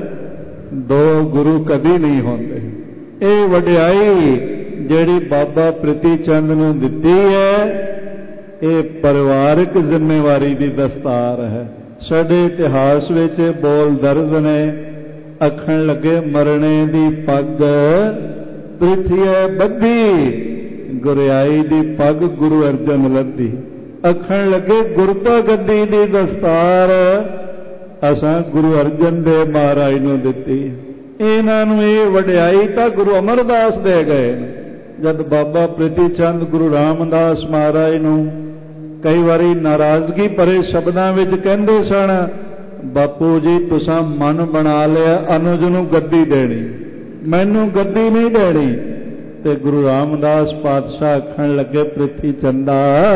2 ਗੁਰੂ ਕਦੀ ਨਹੀਂ ਹੁੰਦੇ। ਇਹ ਵਡਿਆਈ ਜਿਹੜੀ ਬਾਬਾ ਪ੍ਰਿਥੀ ਚੰਦ ਨੂੰ ਦਿੱਤੀ ਹੈ, ਇਹ ਪਰਿਵਾਰਕ ਜ਼ਿੰਮੇਵਾਰੀ ਦੀ ਦਸਤਾਰ ਹੈ। ਸਾਡੇ ਇਤਿਹਾਸ ਵਿੱਚ ਬੋਲ ਦਰਜ ਨੇ। ਆਖਣ ਲੱਗੇ, ਮਰਨੇ ਦੀ ਪੱਗ ਪ੍ਰਿਥੀਏ ਬੱਧੀ, ਗੁਰਿਆਈ ਦੀ ਪੱਗ ਗੁਰੂ ਅਰਜਨ ਲੱਦੀ। ਆਖਣ ਲੱਗੇ, ਗੁਰਤਾ ਗੱਦੀ ਦੀ ਦਸਤਾਰ ਅਸਾਂ ਗੁਰੂ ਅਰਜਨ ਦੇਵ ਮਹਾਰਾਜ ਨੂੰ ਦਿੱਤੀ। ਇਹਨਾਂ ਨੂੰ ਇਹ ਵਡਿਆਈ ਤਾਂ ਗੁਰੂ ਅਮਰਦਾਸ ਦੇ ਗਏ। ਜਦ ਬਾਬਾ ਪ੍ਰਿਥੀ ਚੰਦ ਗੁਰੂ ਰਾਮਦਾਸ ਮਹਾਰਾਜ ਨੂੰ ਕਈ ਵਾਰੀ ਨਾਰਾਜ਼ਗੀ ਭਰੇ ਸ਼ਬਦਾਂ ਵਿੱਚ ਕਹਿੰਦੇ ਸਨ, ਬਾਪੂ ਜੀ ਤੁਸਾਂ ਮਨ ਬਣਾ ਲਿਆ ਅਨੁਜ ਨੂੰ ਗੱਦੀ ਦੇਣੀ, ਮੈਨੂੰ ਗੱਦੀ ਨਹੀਂ ਦੇਣੀ। ਤੇ ਗੁਰੂ ਰਾਮਦਾਸ ਪਾਤਸ਼ਾਹ ਆਖਣ ਲੱਗੇ, ਪ੍ਰਿਥੀ ਚੰਦਾ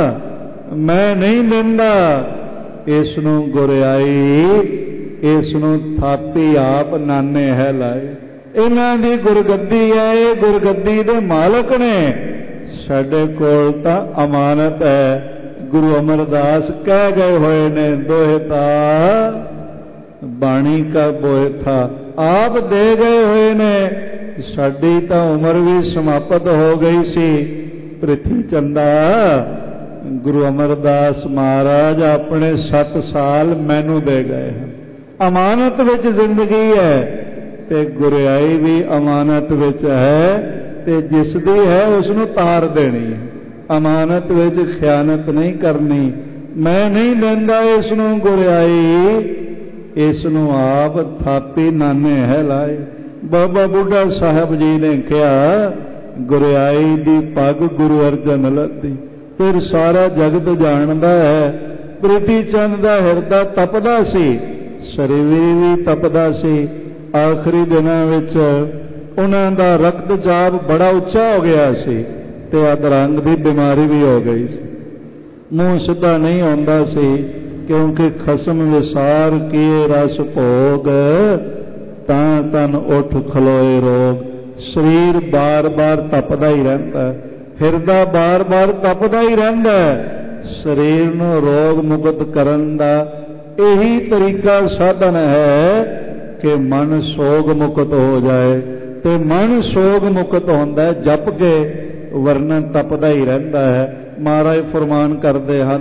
ਮੈਂ ਨਹੀਂ ਦਿੰਦਾ, ਇਸ ਨੂੰ ਗੁਰਿਆਈ, ਇਸ ਨੂੰ ਥਾਪੀ ਆਪ ਨਾਨੇ ਹੈ ਲਾਏ। ਇਹਨਾਂ ਦੀ ਗੁਰਗੱਦੀ ਹੈ, ਇਹ ਗੁਰਗੱਦੀ ਦੇ ਮਾਲਕ ਨੇ। ਸਾਡੇ ਕੋਲ ਤਾਂ ਅਮਾਨਤ ਹੈ। ਗੁਰੂ ਅਮਰਦਾਸ ਕਹਿ ਗਏ ਹੋਏ ਨੇ, ਦੋਹਿਤਾ ਬਾਣੀ ਕਾ ਬੋਹਿਥਾ, ਆਪ ਦੇ ਗਏ ਹੋਏ ਨੇ। ਸਾਡੀ ਤਾਂ ਉਮਰ ਵੀ ਸਮਾਪਤ ਹੋ ਗਈ ਸੀ। ਪ੍ਰਿਥੀ ਚੰਦਾ, ਗੁਰੂ ਅਮਰਦਾਸ ਮਹਾਰਾਜ ਆਪਣੇ 7 ਸਾਲ ਮੈਨੂੰ ਦੇ ਗਏ ਹਨ। ਅਮਾਨਤ ਵਿੱਚ ਜ਼ਿੰਦਗੀ ਹੈ ਤੇ ਗੁਰਿਆਈ ਵੀ ਅਮਾਨਤ ਵਿੱਚ ਹੈ, ਤੇ ਜਿਸ ਦੀ ਹੈ ਉਸ ਨੂੰ ਤਾਰ ਦੇਣੀ ਹੈ। ਅਮਾਨਤ ਵਿੱਚ ਖਿਆਨਤ ਨਹੀਂ ਕਰਨੀ। ਮੈਂ ਨਹੀਂ ਦਿੰਦਾ ਇਸ ਨੂੰ ਗੁਰਿਆਈ, ਇਸ ਨੂੰ ਆਪ ਥਾਪੀ ਨਾਨੇ ਹੈ ਲਾਏ। ਬਾਬਾ ਬੁੱਢਾ ਸਾਹਿਬ ਜੀ ਨੇ ਕਿਹਾ, ਗੁਰਿਆਈ ਦੀ ਪੱਗ ਗੁਰੂ ਅਰਜਨ ਲੱਦੀ। ਫਿਰ ਸਾਰਾ ਜਗਤ ਜਾਣਦਾ ਹੈ। ਪ੍ਰੀਤੀ ਚੰਦ ਦਾ ਹਿਰਦਾ ਤਪਦਾ ਸੀ, ਸਰੀਰ ਵੀ ਤਪਦਾ ਸੀ। ਆਖਰੀ ਦਿਨਾਂ ਵਿੱਚ ਉਹਨਾਂ ਦਾ ਰਕਤਚਾਪ ਬੜਾ ਉੱਚਾ ਹੋ ਗਿਆ ਸੀ ਤੇ ਅਧਰੰਗ ਦੀ ਬਿਮਾਰੀ ਵੀ ਹੋ ਗਈ ਸੀ। ਮੂੰਹ ਸਿੱਧਾ ਨਹੀਂ ਆਉਂਦਾ ਸੀ, ਕਿਉਂਕਿ ਖਸਮ ਵਿਸਾਰ ਕੀਏ ਰਸ ਭੋਗ, ਤਾਂ ਤਨ ਉੱਠ ਖਲੋਏ ਰੋਗ। ਸਰੀਰ ਬਾਰ-ਬਾਰ ਤਪਦਾ ਹੀ ਰਹਿੰਦਾ, ਹਿਰਦਾ ਬਾਰ-ਬਾਰ ਤਪਦਾ ਹੀ ਰਹਿੰਦਾ। ਸਰੀਰ ਨੂੰ ਰੋਗ ਮੁਕਤ ਕਰਨ ਦਾ ਇਹੀ ਤਰੀਕਾ ਸਾਧਨ ਹੈ ਕਿ ਮਨ ਸੋਗ ਮੁਕਤ ਹੋ ਜਾਏ। ਤੇ ਮਨ ਸੋਗ ਮੁਕਤ ਹੁੰਦਾ ਜਪ ਕੇ, ਵਰਨਾ ਤਪਦਾ ਹੀ ਰਹਿੰਦਾ ਹੈ। ਮਹਾਰਾਜ ਫਰਮਾਨ ਕਰਦੇ ਹਨ,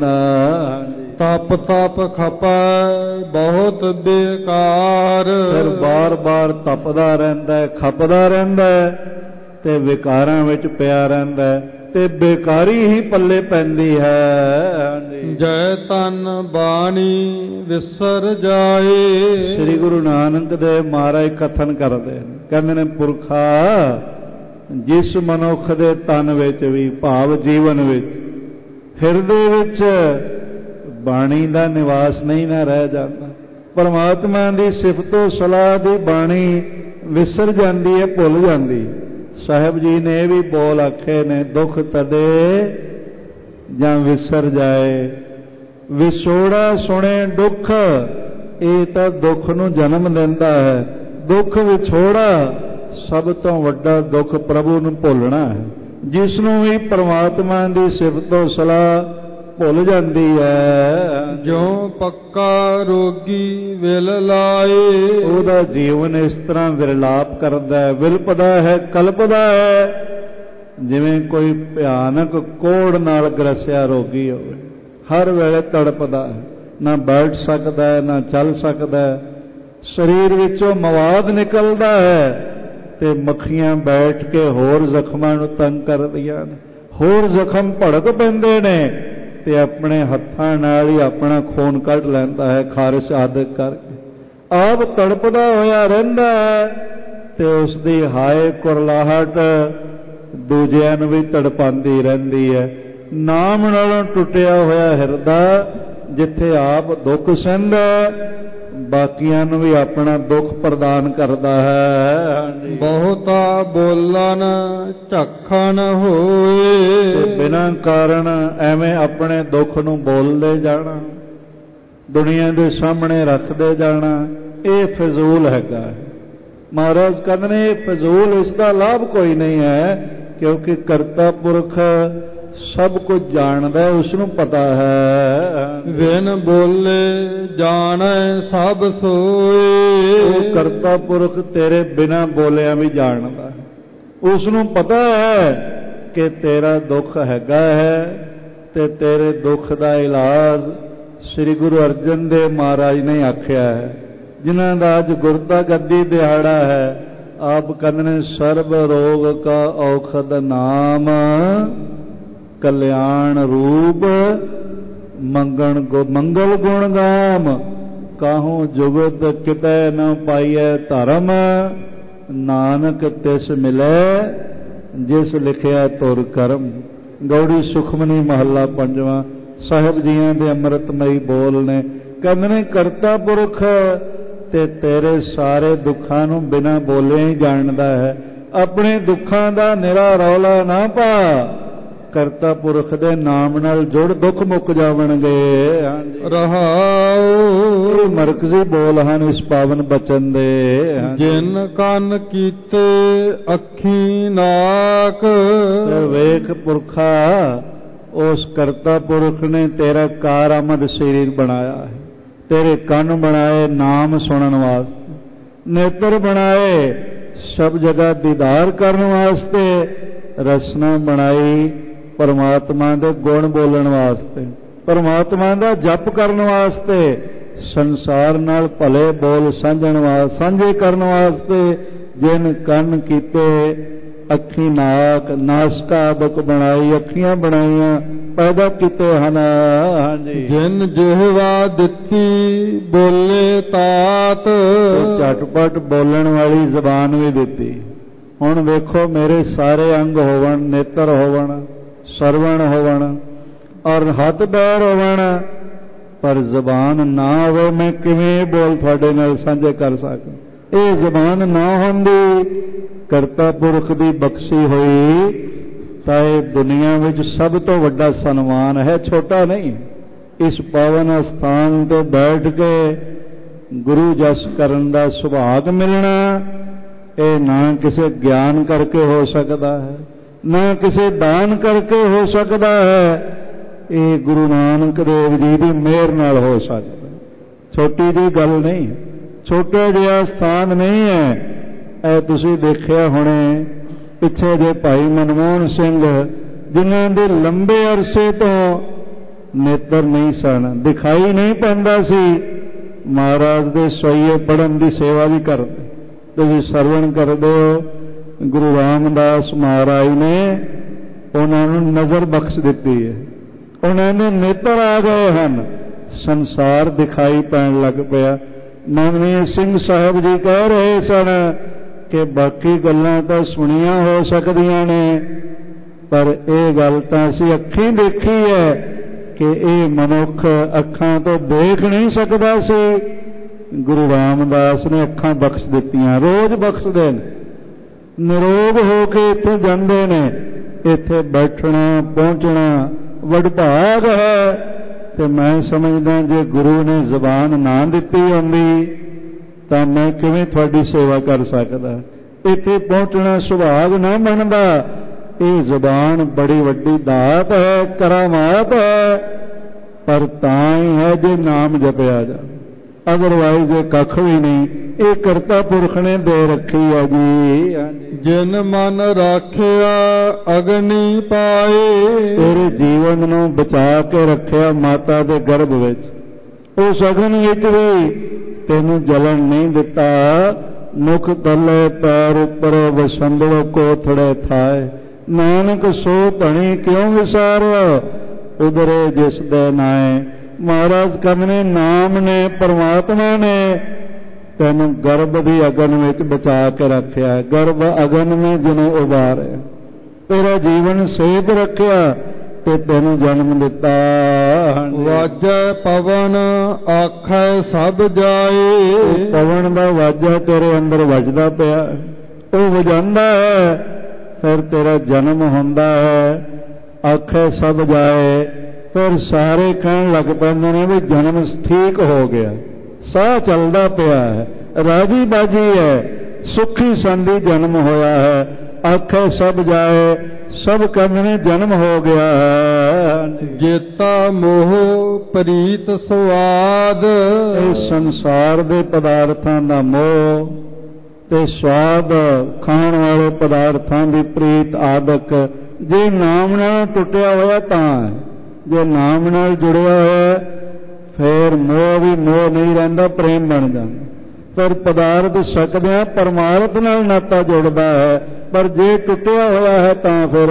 ਤਪ ਤਪ ਖਪੈ ਬਹੁਤ ਬੇਕਾਰ।
ਫਿਰ ਬਾਰ-ਬਾਰ ਤਪਦਾ ਰਹਿੰਦਾ ਹੈ, ਖਪਦਾ ਰਹਿੰਦਾ ਹੈ ਤੇ ਵਿਕਾਰਾਂ ਵਿੱਚ ਪਿਆ ਰਹਿੰਦਾ ਹੈ ਤੇ ਬੇਕਾਰੀ ਹੀ ਪੱਲੇ ਪੈਂਦੀ ਹੈ।
ਜੈ ਤਨ ਬਾਣੀ ਵਿਸਰ ਜਾਏ।
ਸ੍ਰੀ ਗੁਰੂ ਨਾਨਕ ਦੇਵ ਮਹਾਰਾਜ ਕਥਨ ਕਰਦੇ ਨੇ, ਕਹਿੰਦੇ ਨੇ, ਪੁਰਖਾ ਜਿਸ ਮਨੁੱਖ ਦੇ ਤਨ ਵਿੱਚ ਵੀ, ਭਾਵ ਜੀਵਨ ਵਿੱਚ, ਹਿਰਦੇ ਵਿੱਚ ਬਾਣੀ ਦਾ ਨਿਵਾਸ ਨਹੀਂ ਨਾ ਰਹਿ ਜਾਂਦਾ, ਪਰਮਾਤਮਾ ਦੀ ਸਿਫਤੋ ਸਲਾਹ ਦੀ ਬਾਣੀ ਵਿਸਰ ਜਾਂਦੀ ਹੈ, ਭੁੱਲ ਜਾਂਦੀ। ਸਾਹਿਬ ਜੀ ਨੇ ਇਹ ਵੀ ਬੋਲ ਆਖੇ ਨੇ, ਦੁੱਖ ਤਦੇ ਜਾਂ ਵਿਸਰ ਜਾਏ। ਵਿਛੋੜਾ ਸੁਣੇ ਦੁੱਖ, ਇਹ ਤਾਂ ਦੁੱਖ ਨੂੰ ਜਨਮ ਦਿੰਦਾ ਹੈ। ਦੁੱਖ ਵਿਛੋੜਾ, ਸਭ ਤੋਂ ਵੱਡਾ ਦੁੱਖ ਪ੍ਰਭੂ ਨੂੰ ਭੁੱਲਣਾ ਹੈ। ਜਿਸ ਨੂੰ ਵੀ ਪਰਮਾਤਮਾ ਦੀ ਸਿਫਤੋ ਸਲਾਹ ਭੁੱਲ ਜਾਂਦੀ ਹੈ,
ਜੋ ਪੱਕਾ ਰੋਗੀ ਵਿਲ ਲਾਏ,
ਉਹਦਾ ਜੀਵਨ ਇਸ ਤਰ੍ਹਾਂ ਵਿਰਲਾਪ ਕਰਦਾ ਹੈ, ਵਿਲਪਦਾ ਹੈ, ਕਲਪਦਾ ਹੈ, ਜਿਵੇਂ ਕੋਈ ਭਿਆਨਕ ਕੋੜ ਨਾਲ ਗ੍ਰਸਿਆ ਰੋਗੀ ਹੋਵੇ। ਹਰ ਵੇਲੇ ਤੜਪਦਾ ਹੈ, ਨਾ ਬੈਠ ਸਕਦਾ ਹੈ, ਨਾ ਚੱਲ ਸਕਦਾ ਹੈ। ਸਰੀਰ ਵਿੱਚੋਂ ਮਵਾਦ ਨਿਕਲਦਾ ਹੈ ਤੇ ਮੱਖੀਆਂ ਬੈਠ ਕੇ ਹੋਰ ਜ਼ਖਮਾਂ ਨੂੰ ਤੰਗ ਕਰਦੀਆਂ ਨੇ, ਹੋਰ ਜ਼ਖਮ ਭੜਕ ਪੈਂਦੇ ਨੇ ਤੇ ਆਪਣੇ ਹੱਥਾਂ ਨਾਲ ਹੀ ਆਪਣਾ ਖੂਨ ਕੱਢ ਲੈਂਦਾ ਹੈ, ਖਾਰਿਸ਼ ਆਦਿ ਕਰਕੇ। ਆਪ ਤੜਪਦਾ ਹੋਇਆ ਰਹਿੰਦਾ ਹੈ ਤੇ ਉਸ ਦੀ ਹਾਏ ਕੁਰਲਾਹਟ ਦੂਜਿਆਂ ਨੂੰ ਵੀ ਤੜਪਾਉਂਦੀ ਰਹਿੰਦੀ ਹੈ। ਨਾਮ ਨਾਲੋਂ ਟੁੱਟਿਆ ਹੋਇਆ ਹਿਰਦਾ ਜਿੱਥੇ ਆਪ ਦੁੱਖ ਸਹਿੰਦਾ, ਬਾਕੀਆਂ ਨੂੰ ਵੀ ਆਪਣਾ ਦੁੱਖ ਪ੍ਰਦਾਨ ਕਰਦਾ ਹੈ।
ਬਹੁਤਾ ਬੋਲਣ ਝੱਖਣ ਹੋਏ,
ਬਿਨਾਂ ਕਾਰਨ ਐਵੇਂ ਆਪਣੇ ਦੁੱਖ ਨੂੰ ਬੋਲਦੇ ਜਾਣਾ, ਦੁਨੀਆ ਦੇ ਸਾਹਮਣੇ ਰੱਖਦੇ ਜਾਣਾ, ਇਹ ਫਜ਼ੂਲ ਹੈਗਾ। ਮਹਾਰਾਜ ਕਹਿੰਦੇ ਨੇ ਇਹ ਫਜ਼ੂਲ, ਇਸ ਦਾ ਲਾਭ ਕੋਈ ਨਹੀਂ ਹੈ, ਕਿਉਂਕਿ ਕਰਤਾ ਪੁਰਖ ਸਭ ਕੁਝ ਜਾਣਦਾ, ਉਸ ਨੂੰ ਪਤਾ ਹੈ।
ਬਿਨ ਬੋਲੇ ਜਾਣੈ ਸਭ ਸੋਏ,
ਉਹ ਕਰਤਾ ਪੁਰਖ ਤੇਰੇ ਬਿਨਾਂ ਬੋਲਿਆਂ ਵੀ ਜਾਣਦਾ, ਉਸ ਨੂੰ ਪਤਾ ਹੈ ਕਿ ਤੇਰਾ ਦੁੱਖ ਹੈਗਾ ਹੈ ਤੇ ਤੇਰੇ ਦੁੱਖ ਦਾ ਇਲਾਜ ਸ੍ਰੀ ਗੁਰੂ ਅਰਜਨ ਦੇਵ ਮਹਾਰਾਜ ਨੇ ਆਖਿਆ ਹੈ, ਜਿਨ੍ਹਾਂ ਦਾ ਅੱਜ ਗੁਰਤਾ ਗੱਦੀ ਦਿਹਾੜਾ ਹੈ। ਆਪ ਕਹਿੰਦੇ ਨੇ, ਸਰਬ ਰੋਗ ਕਾ ਔਖਦ ਨਾਮ, ਕਲਿਆਣ ਰੂਪ ਮੰਗਲ ਗੁਣ ਗਾਮ, ਕਾਹੂ ਜੁਗਤ ਕਿਤੈ ਨ ਪਾਈਐ ਧਰਮ, ਨਾਨਕ ਤਿਸ ਮਿਲੈ ਜਿਸ ਲਿਖਿਆ ਤੁਰ ਕਰਮ। ਗੌੜੀ ਸੁਖਮਨੀ ਮਹੱਲਾ ਪੰਜਵਾਂ। ਸਾਹਿਬ ਜੀਆਂ ਦੇ ਅੰਮ੍ਰਿਤਮਈ ਬੋਲ ਨੇ, ਕਹਿੰਦੇ ਨੇ ਕਰਤਾ ਪੁਰਖ ਤੇ ਤੇਰੇ ਸਾਰੇ ਦੁੱਖਾਂ ਨੂੰ ਬਿਨਾਂ ਬੋਲੇ ਹੀ ਜਾਣਦਾ ਹੈ। ਆਪਣੇ ਦੁੱਖਾਂ ਦਾ ਨਿਰਾ ਰੌਲਾ ਨਾ ਪਾ, ਕਰਤਾ ਪੁਰਖ ਦੇ ਨਾਮ ਨਾਲ ਜੁੜ, ਦੁੱਖ ਮੁੱਕ ਜਾਵਣਗੇ।
ਰਹਾਉ
ਮਰਕਜ਼ੀ ਬੋਲ ਹਨ ਇਸ ਪਾਵਨ ਬਚਨ ਦੇ।
ਜਿਨ ਕੰਨ ਕੀਤੇ ਅੱਖੀ ਨਾਕ,
ਵੇਖ ਪੁਰਖਾ, ਉਸ ਕਰਤਾ ਪੁਰਖ ਨੇ ਤੇਰਾ ਕਾਰ ਆਮਦ ਸਰੀਰ ਬਣਾਇਆ ਹੈ, ਤੇਰੇ ਕੰਨ ਬਣਾਏ ਨਾਮ ਸੁਣਨ ਵਾਸਤੇ, ਨੇਤਰ ਬਣਾਏ ਸਭ ਜਗ੍ਹਾ ਦੀਦਾਰ ਕਰਨ ਵਾਸਤੇ, ਰਸਨਾ ਬਣਾਈ ਪਰਮਾਤਮਾ ਦੇ ਗੁਣ ਬੋਲਣ ਵਾਸਤੇ, ਪਰਮਾਤਮਾ ਦਾ ਜਪ ਕਰਨ ਵਾਸਤੇ, ਸੰਸਾਰ ਨਾਲ ਭਲੇ ਬੋਲ ਸਾਂਝੇ ਕਰਨ ਵਾਸਤੇ। ਜਿਨ ਕੰਨ ਕੀਤੇ ਅੱਖੀ ਨਾਕ, ਨਾਸਕਾ ਆਦਿਕ ਬਣਾਈ, ਅੱਖੀਆਂ ਬਣਾਈਆਂ, ਪੈਦਾ ਕੀਤੇ ਹਨ।
ਜਿਨ ਜਿਹਵਾ ਦਿੱਤੀ ਬੋਲੇ ਤਾਤ,
ਝਟਪਟ ਬੋਲਣ ਵਾਲੀ ਜ਼ਬਾਨ ਵੀ ਦਿੱਤੀ। ਹੁਣ ਵੇਖੋ, ਮੇਰੇ ਸਾਰੇ ਅੰਗ ਹੋਵਣ, ਨੇਤਰ ਹੋਵਣ, ਸਰਵਣ ਹੋਵਣ, ਔਰ ਹੱਥ ਪੈਰ ਹੋਵਣ ਪਰ ਜ਼ਬਾਨ ਨਾ ਹੋਵੇ, ਮੈਂ ਕਿਵੇਂ ਬੋਲ ਤੁਹਾਡੇ ਨਾਲ ਸਾਂਝੇ ਕਰ ਸਕਾਂ। ਇਹ ਜ਼ਬਾਨ ਨਾ ਹੁੰਦੀ ਕਰਤਾ ਪੁਰਖ ਦੀ ਬਖਸ਼ੀ ਹੋਈ ਤਾਂ ਇਹ ਦੁਨੀਆ ਵਿੱਚ ਸਭ ਤੋਂ ਵੱਡਾ ਸਨਮਾਨ ਹੈ, ਛੋਟਾ ਨਹੀਂ। ਇਸ ਪਾਵਨ ਅਸਥਾਨ ਤੇ ਬੈਠ ਕੇ ਗੁਰੂ ਜਸ ਕਰਨ ਦਾ ਸੁਭਾਗ ਮਿਲਣਾ, ਇਹ ਨਾ ਕਿਸੇ ਗਿਆਨ ਕਰਕੇ ਹੋ ਸਕਦਾ ਹੈ, ਨਾ ਕਿਸੇ ਦਾਨ ਕਰਕੇ ਹੋ ਸਕਦਾ ਹੈ, ਇਹ ਗੁਰੂ ਨਾਨਕ ਦੇਵ ਜੀ ਦੀ ਮਿਹਰ ਨਾਲ ਹੋ ਸਕਦਾ। ਛੋਟੀ ਜਿਹੀ ਗੱਲ ਨਹੀਂ, ਛੋਟਾ ਜਿਹਾ ਸਥਾਨ ਨਹੀਂ ਹੈ। ਇਹ ਤੁਸੀਂ ਦੇਖਿਆ ਹੋਣੇ ਪਿੱਛੇ ਜੇ ਭਾਈ ਮਨਮੋਹਨ ਸਿੰਘ, ਜਿਨ੍ਹਾਂ ਦੇ ਲੰਬੇ ਅਰਸੇ ਤੋਂ ਨੇਤਰ ਨਹੀਂ ਸਨ, ਦਿਖਾਈ ਨਹੀਂ ਪੈਂਦਾ ਸੀ, ਮਹਾਰਾਜ ਦੇ ਸੋਈਏ ਪੜ੍ਹਨ ਦੀ ਸੇਵਾ ਵੀ ਕਰਦੇ। ਤੁਸੀਂ ਸਰਵਣ ਕਰਦੇ ਹੋ, ਗੁਰੂ ਰਾਮਦਾਸ ਮਹਾਰਾਜ ਨੇ ਉਹਨਾਂ ਨੂੰ ਨਜ਼ਰ ਬਖਸ਼ ਦਿੱਤੀ ਹੈ, ਉਹਨਾਂ ਦੇ ਨੇਤਰ ਆ ਗਏ ਹਨ, ਸੰਸਾਰ ਦਿਖਾਈ ਪੈਣ ਲੱਗ ਪਿਆ। ਮਾਨਵੀਰ ਸਿੰਘ ਸਾਹਿਬ ਜੀ ਕਹਿ ਰਹੇ ਸਨ ਕਿ ਬਾਕੀ ਗੱਲਾਂ ਤਾਂ ਸੁਣੀਆਂ ਹੋ ਸਕਦੀਆਂ ਨੇ, ਪਰ ਇਹ ਗੱਲ ਤਾਂ ਅਸੀਂ ਅੱਖੀਂ ਦੇਖੀ ਹੈ ਕਿ ਇਹ ਮਨੁੱਖ ਅੱਖਾਂ ਤੋਂ ਦੇਖ ਨਹੀਂ ਸਕਦਾ ਸੀ। ਗੁਰੂ ਰਾਮਦਾਸ ਨੇ ਅੱਖਾਂ ਬਖਸ਼ ਦਿੱਤੀਆਂ, ਰੋਜ਼ ਬਖਸ਼ਦੇ ਨੇ, ਨਿਰੋਗ ਹੋ ਕੇ ਇੱਥੇ ਜਾਂਦੇ ਨੇ। ਇੱਥੇ ਬੈਠਣਾ ਪਹੁੰਚਣਾ ਵਡਭਾਗ ਹੈ। ਤੇ ਮੈਂ ਸਮਝਦਾ ਜੇ ਗੁਰੂ ਨੇ ਜ਼ਬਾਨ ਨਾ ਦਿੱਤੀ ਹੁੰਦੀ ਤਾਂ ਮੈਂ ਕਿਵੇਂ ਤੁਹਾਡੀ ਸੇਵਾ ਕਰ ਸਕਦਾ। ਇੱਥੇ ਪਹੁੰਚਣਾ ਸੁਭਾਗ ਨਾ ਬਣਦਾ। ਇਹ ਜ਼ਬਾਨ ਬੜੀ ਵੱਡੀ ਦਾਤ ਹੈ, ਕਰਾਮਾਤ ਹੈ, ਪਰ ਤਾਂ ਹੀ ਹੈ ਜੇ ਨਾਮ ਜਪਿਆ ਜਾ, ਅਦਰਵਾਈਜ਼ ਇਹ ਕੱਖ ਵੀ ਨਹੀਂ। ਇਹ ਕਰਤਾ ਪੁਰਖ ਨੇ ਦੇ ਰੱਖੀ ਹੈ ਜੀ।
ਜਿਨ ਮਨ ਰਾਖਿਆ ਅਗਨੀ ਪਾਏ,
ਤੇਰੇ ਜੀਵਨ ਨੂੰ ਬਚਾ ਕੇ ਰੱਖਿਆ ਮਾਤਾ ਦੇ ਗਰਭ ਵਿੱਚ, ਉਸ ਅਗਨ ਵਿੱਚ ਵੀ ਤੈਨੂੰ ਜਲਣ ਨਹੀਂ ਦਿੱਤਾ। ਮੁਖ ਤਲੇ ਪੈਰ ਉੱਪਰ ਵਸੰਦੋ ਕੋਥੜੇ ਥਾਏ, ਨਾਨਕ ਸੋ ਧਣੀ ਕਿਉਂ ਵਿਸਾਰਿਆ ਉਧਰੇ ਜਿਸ ਦੇ ਨਾਏ। ਮਹਾਰਾਜ ਕਹਿੰਦੇ ਨੇ ਨਾਮ ਨੇ, ਪਰਮਾਤਮਾ ਨੇ ਤੈਨੂੰ ਗਰਭ ਦੀ ਅਗਨ ਵਿੱਚ ਬਚਾ ਕੇ ਰੱਖਿਆ। ਗਰਭ ਅਗਨ ਨੇ ਜਿਹਨੂੰ ਉਬਾਰਿਆ, ਤੇਰਾ ਜੀਵਨ ਸੇਧ ਰੱਖਿਆ ਤੇ ਤੈਨੂੰ ਜਨਮ ਦਿੱਤਾ।
ਵਾਜੈ ਪਵਨ ਆਖੈ ਸਭ ਜਾਏ,
ਪਵਨ ਦਾ ਵਾਜਾ ਤੇਰੇ ਅੰਦਰ ਵੱਜਦਾ ਪਿਆ, ਉਹ ਵਜਾਉਂਦਾ ਹੈ, ਫਿਰ ਤੇਰਾ ਜਨਮ ਹੁੰਦਾ ਹੈ। ਆਖੈ ਸਭ ਜਾਏ, ਫਿਰ ਸਾਰੇ ਕਹਿਣ ਲੱਗ ਪੈਂਦੇ ਨੇ ਵੀ ਜਨਮ ਠੀਕ ਹੋ ਗਿਆ, ਸਾਹ ਚੱਲਦਾ ਪਿਆ ਹੈ, ਰਾਜੀ ਬਾਜੀ ਹੈ, ਸੁਖੀ ਸੰਦੀ ਜਨਮ ਹੋਇਆ ਹੈ। ਆਖੇ ਸਭ ਜਾਏ, ਸਭ ਕਹਿੰਦੇ ਨੇ ਜਨਮ ਹੋ ਗਿਆ ਹੈ।
ਜੇਤਾ ਮੋਹ ਪ੍ਰੀਤ ਸਵਾਦ,
ਇਹ ਸੰਸਾਰ ਦੇ ਪਦਾਰਥਾਂ ਦਾ ਮੋਹ ਤੇ ਸਵਾਦ, ਖਾਣ ਵਾਲੇ ਪਦਾਰਥਾਂ ਦੀ ਪ੍ਰੀਤ ਆਦਿਕ, ਜੇ ਨਾਮ ਨਾਲ ਟੁੱਟਿਆ ਹੋਇਆ ਤਾਂ, ਜੇ ਨਾਮ ਨਾਲ ਜੁੜਿਆ ਹੋਇਆ ਫਿਰ ਮੋਹ ਵੀ ਮੋਹ ਨਹੀਂ ਰਹਿੰਦਾ, ਪ੍ਰੇਮ ਬਣ ਜਾਂਦਾ। ਪਰ ਪਦਾਰਥ ਸਕਦਿਆਂ ਪਰਮਾਰਥ ਨਾਲ ਨਾਤਾ ਜੁੜਦਾ ਹੈ, ਪਰ ਜੇ ਟੁੱਟਿਆ ਹੋਇਆ ਹੈ ਤਾਂ ਫਿਰ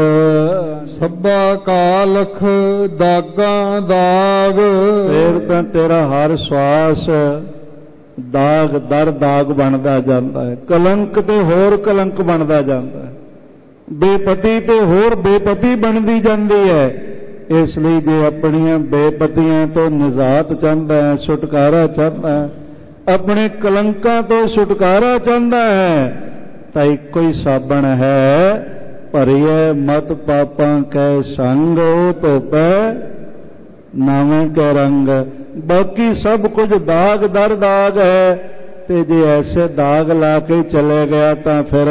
ਸਭਾ ਕਾਲਖ ਦਾਗਾਂ ਦਾਗ,
ਫਿਰ ਤਾਂ ਤੇਰਾ ਹਰ ਸਵਾਸ ਦਾਗ ਦਰ ਦਾਗ ਬਣਦਾ ਜਾਂਦਾ ਹੈ, ਕਲੰਕ ਤੇ ਹੋਰ ਕਲੰਕ ਬਣਦਾ ਜਾਂਦਾ ਹੈ, ਬੇਪਤੀ ਤੇ ਹੋਰ ਬੇਪਤੀ ਬਣਦੀ ਜਾਂਦੀ ਹੈ। ਇਸ ਲਈ ਜੇ ਆਪਣੀਆਂ ਬੇਪਤੀਆਂ ਤੋਂ ਨਿਜਾਤ ਚਾਹੁੰਦਾ ਹੈ, ਛੁਟਕਾਰਾ ਚਾਹੁੰਦਾ ਹੈ, ਆਪਣੇ ਕਲੰਕਾਂ ਤੋਂ ਛੁਟਕਾਰਾ ਚਾਹੁੰਦਾ ਹੈ, ਤਾਂ ਇੱਕੋ ਹੀ ਸਾਬਣ ਹੈ, ਭਰੀਏ ਮਤ ਪਾਪਾਂ ਕੈ ਸੰਗ, ਧੋਪੈ ਨਾਵੇਂ ਕੈ ਰੰਗ। ਬਾਕੀ ਸਭ ਕੁਝ ਦਾਗ ਦਰ ਦਾਗ ਹੈ, ਤੇ ਜੇ ਐਸੇ ਦਾਗ ਲਾ ਕੇ ਚਲੇ ਗਿਆ ਤਾਂ ਫਿਰ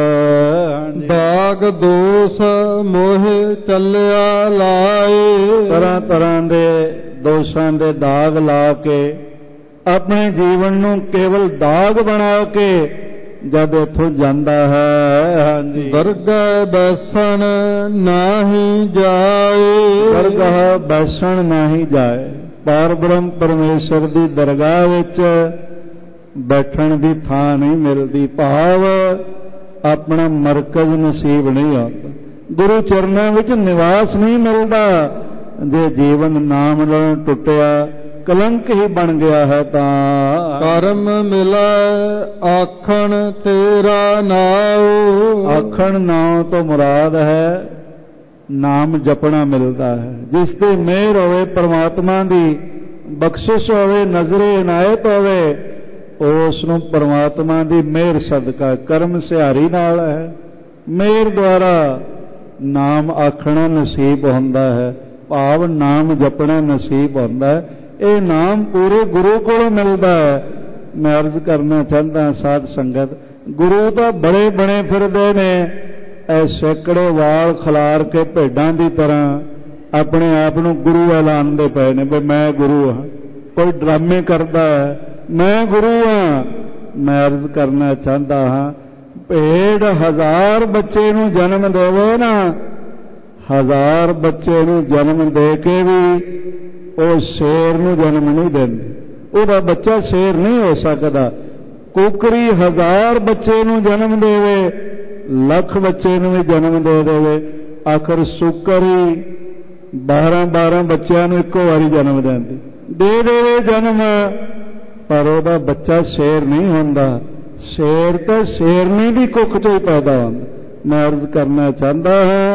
ਦਾਗ ਦੋਸ ਮੋਹ ਚੱਲਿਆ ਲਾਏ,
ਤਰ੍ਹਾਂ ਤਰ੍ਹਾਂ ਦੇ ਦੋਸ਼ਾਂ ਦੇ ਦਾਗ ਲਾ ਕੇ ਆਪਣੇ ਜੀਵਨ ਨੂੰ ਕੇਵਲ ਦਾਗ ਬਣਾ ਕੇ ਜਦ ਇੱਥੋਂ ਜਾਂਦਾ ਹੈ।
ਦਰਗਾਹ ਬੈਸਣ ਨਾਹੀ ਜਾਏ,
ਦਰਗਾਹ ਬੈਸਣ ਨਾਹੀ ਜਾਏ, ਪਾਰ ਬ੍ਰਹਮ ਪਰਮੇਸ਼ਰ ਦੀ ਦਰਗਾਹ ਵਿੱਚ ਬੈਠਣ ਦੀ ਥਾਂ ਨਹੀਂ ਮਿਲਦੀ, ਭਾਵ ਆਪਣਾ ਮਰਕਜ਼ ਨਸੀਬ ਨਹੀਂ ਆਉਂਦਾ, ਗੁਰੂ ਚਰਨਾਂ ਵਿੱਚ ਨਿਵਾਸ ਨਹੀਂ ਮਿਲਦਾ। ਜੇ ਜੀਵਨ ਨਾਮ ਨਾਲ ਟੁੱਟਿਆ, ਕਲੰਕ ਹੀ ਬਣ ਗਿਆ ਹੈ ਤਾਂ
ਕਰਮ ਮਿਲੈ ਆਖਣ ਤੇਰਾ ਨਾਉ।
ਆਖਣ ਨਾਉ ਤੋਂ ਮੁਰਾਦ ਹੈ ਨਾਮ ਜਪਣਾ ਮਿਲਦਾ ਹੈ। ਜਿਸ ਤੇ ਮਿਹਰ ਹੋਵੇ, ਪਰਮਾਤਮਾ ਦੀ ਬਖਸ਼ਿਸ਼ ਹੋਵੇ, ਨਜ਼ਰੇ ਇਨਾਇਤ ਹੋਵੇ, ਉਸ ਨੂੰ ਪਰਮਾਤਮਾ ਦੀ ਮਿਹਰ ਸਦਕਾ ਕਰਮ ਸਿਹਾਰੀ ਨਾਲ ਹੈ, ਮਿਹਰ ਦੁਆਰਾ ਨਾਮ ਆਖਣਾ ਨਸੀਬ ਹੁੰਦਾ ਹੈ, ਭਾਵ ਨਾਮ ਜਪਣਾ ਨਸੀਬ ਹੁੰਦਾ ਹੈ। ਇਹ ਨਾਮ ਪੂਰੇ ਗੁਰੂ ਕੋਲੋਂ ਮਿਲਦਾ ਹੈ। ਮੈਂ ਅਰਜ਼ ਕਰਨਾ ਚਾਹੁੰਦਾ ਸਾਧ ਸੰਗਤ, ਗੁਰੂ ਤਾਂ ਬੜੇ ਬਣੇ ਫਿਰਦੇ ਨੇ, ਇਹ ਸੈਂਕੜੇ ਵਾਲ ਖਿਲਾਰ ਕੇ ਭੇਡਾਂ ਦੀ ਤਰ੍ਹਾਂ ਆਪਣੇ ਆਪ ਨੂੰ ਗੁਰੂ ਐਲਾਨਦੇ ਪਏ ਨੇ ਵੀ ਮੈਂ ਗੁਰੂ ਹਾਂ। ਕੋਈ ਡਰਾਮੇ ਕਰਦਾ ਹੈ ਮੈਂ ਗੁਰੂ ਹਾਂ। ਮੈਂ ਅਰਜ਼ ਕਰਨਾ ਚਾਹੁੰਦਾ ਹਾਂ, ਭੇਡ 1000 ਬੱਚੇ ਨੂੰ ਜਨਮ ਦੇਵੇ ਨਾ, 1000 ਬੱਚੇ ਨੂੰ ਜਨਮ ਦੇ ਕੇ ਵੀ ਉਹ ਸ਼ੇਰ ਨੂੰ ਜਨਮ ਨਹੀਂ ਦਿੰਦੀ, ਉਹਦਾ ਬੱਚਾ ਸ਼ੇਰ ਨਹੀਂ ਹੋ ਸਕਦਾ। ਕੁਕਰੀ 1000 ਬੱਚੇ ਨੂੰ ਜਨਮ ਦੇਵੇ, ਲੱਖ ਬੱਚੇ ਨੂੰ ਵੀ ਜਨਮ ਦੇ ਦੇਵੇ, ਆਖਰ ਸੁੱਕਰ ਹੀ 12 ਬੱਚਿਆਂ ਨੂੰ ਇੱਕੋ ਵਾਰੀ ਜਨਮ ਦਿੰਦੀ, ਦੇ ਦੇਵੇ ਜਨਮ, ਪਰ ਉਹਦਾ ਬੱਚਾ ਸ਼ੇਰ ਨਹੀਂ ਹੁੰਦਾ। ਸ਼ੇਰ ਤਾਂ ਸ਼ੇਰਨੀ ਦੀ ਕੁੱਖ ਚੋਂ ਹੀ ਪੈਦਾ ਹੁੰਦਾ। ਮੈਂ ਅਰਜ਼ ਕਰਨਾ ਚਾਹੁੰਦਾ ਹਾਂ,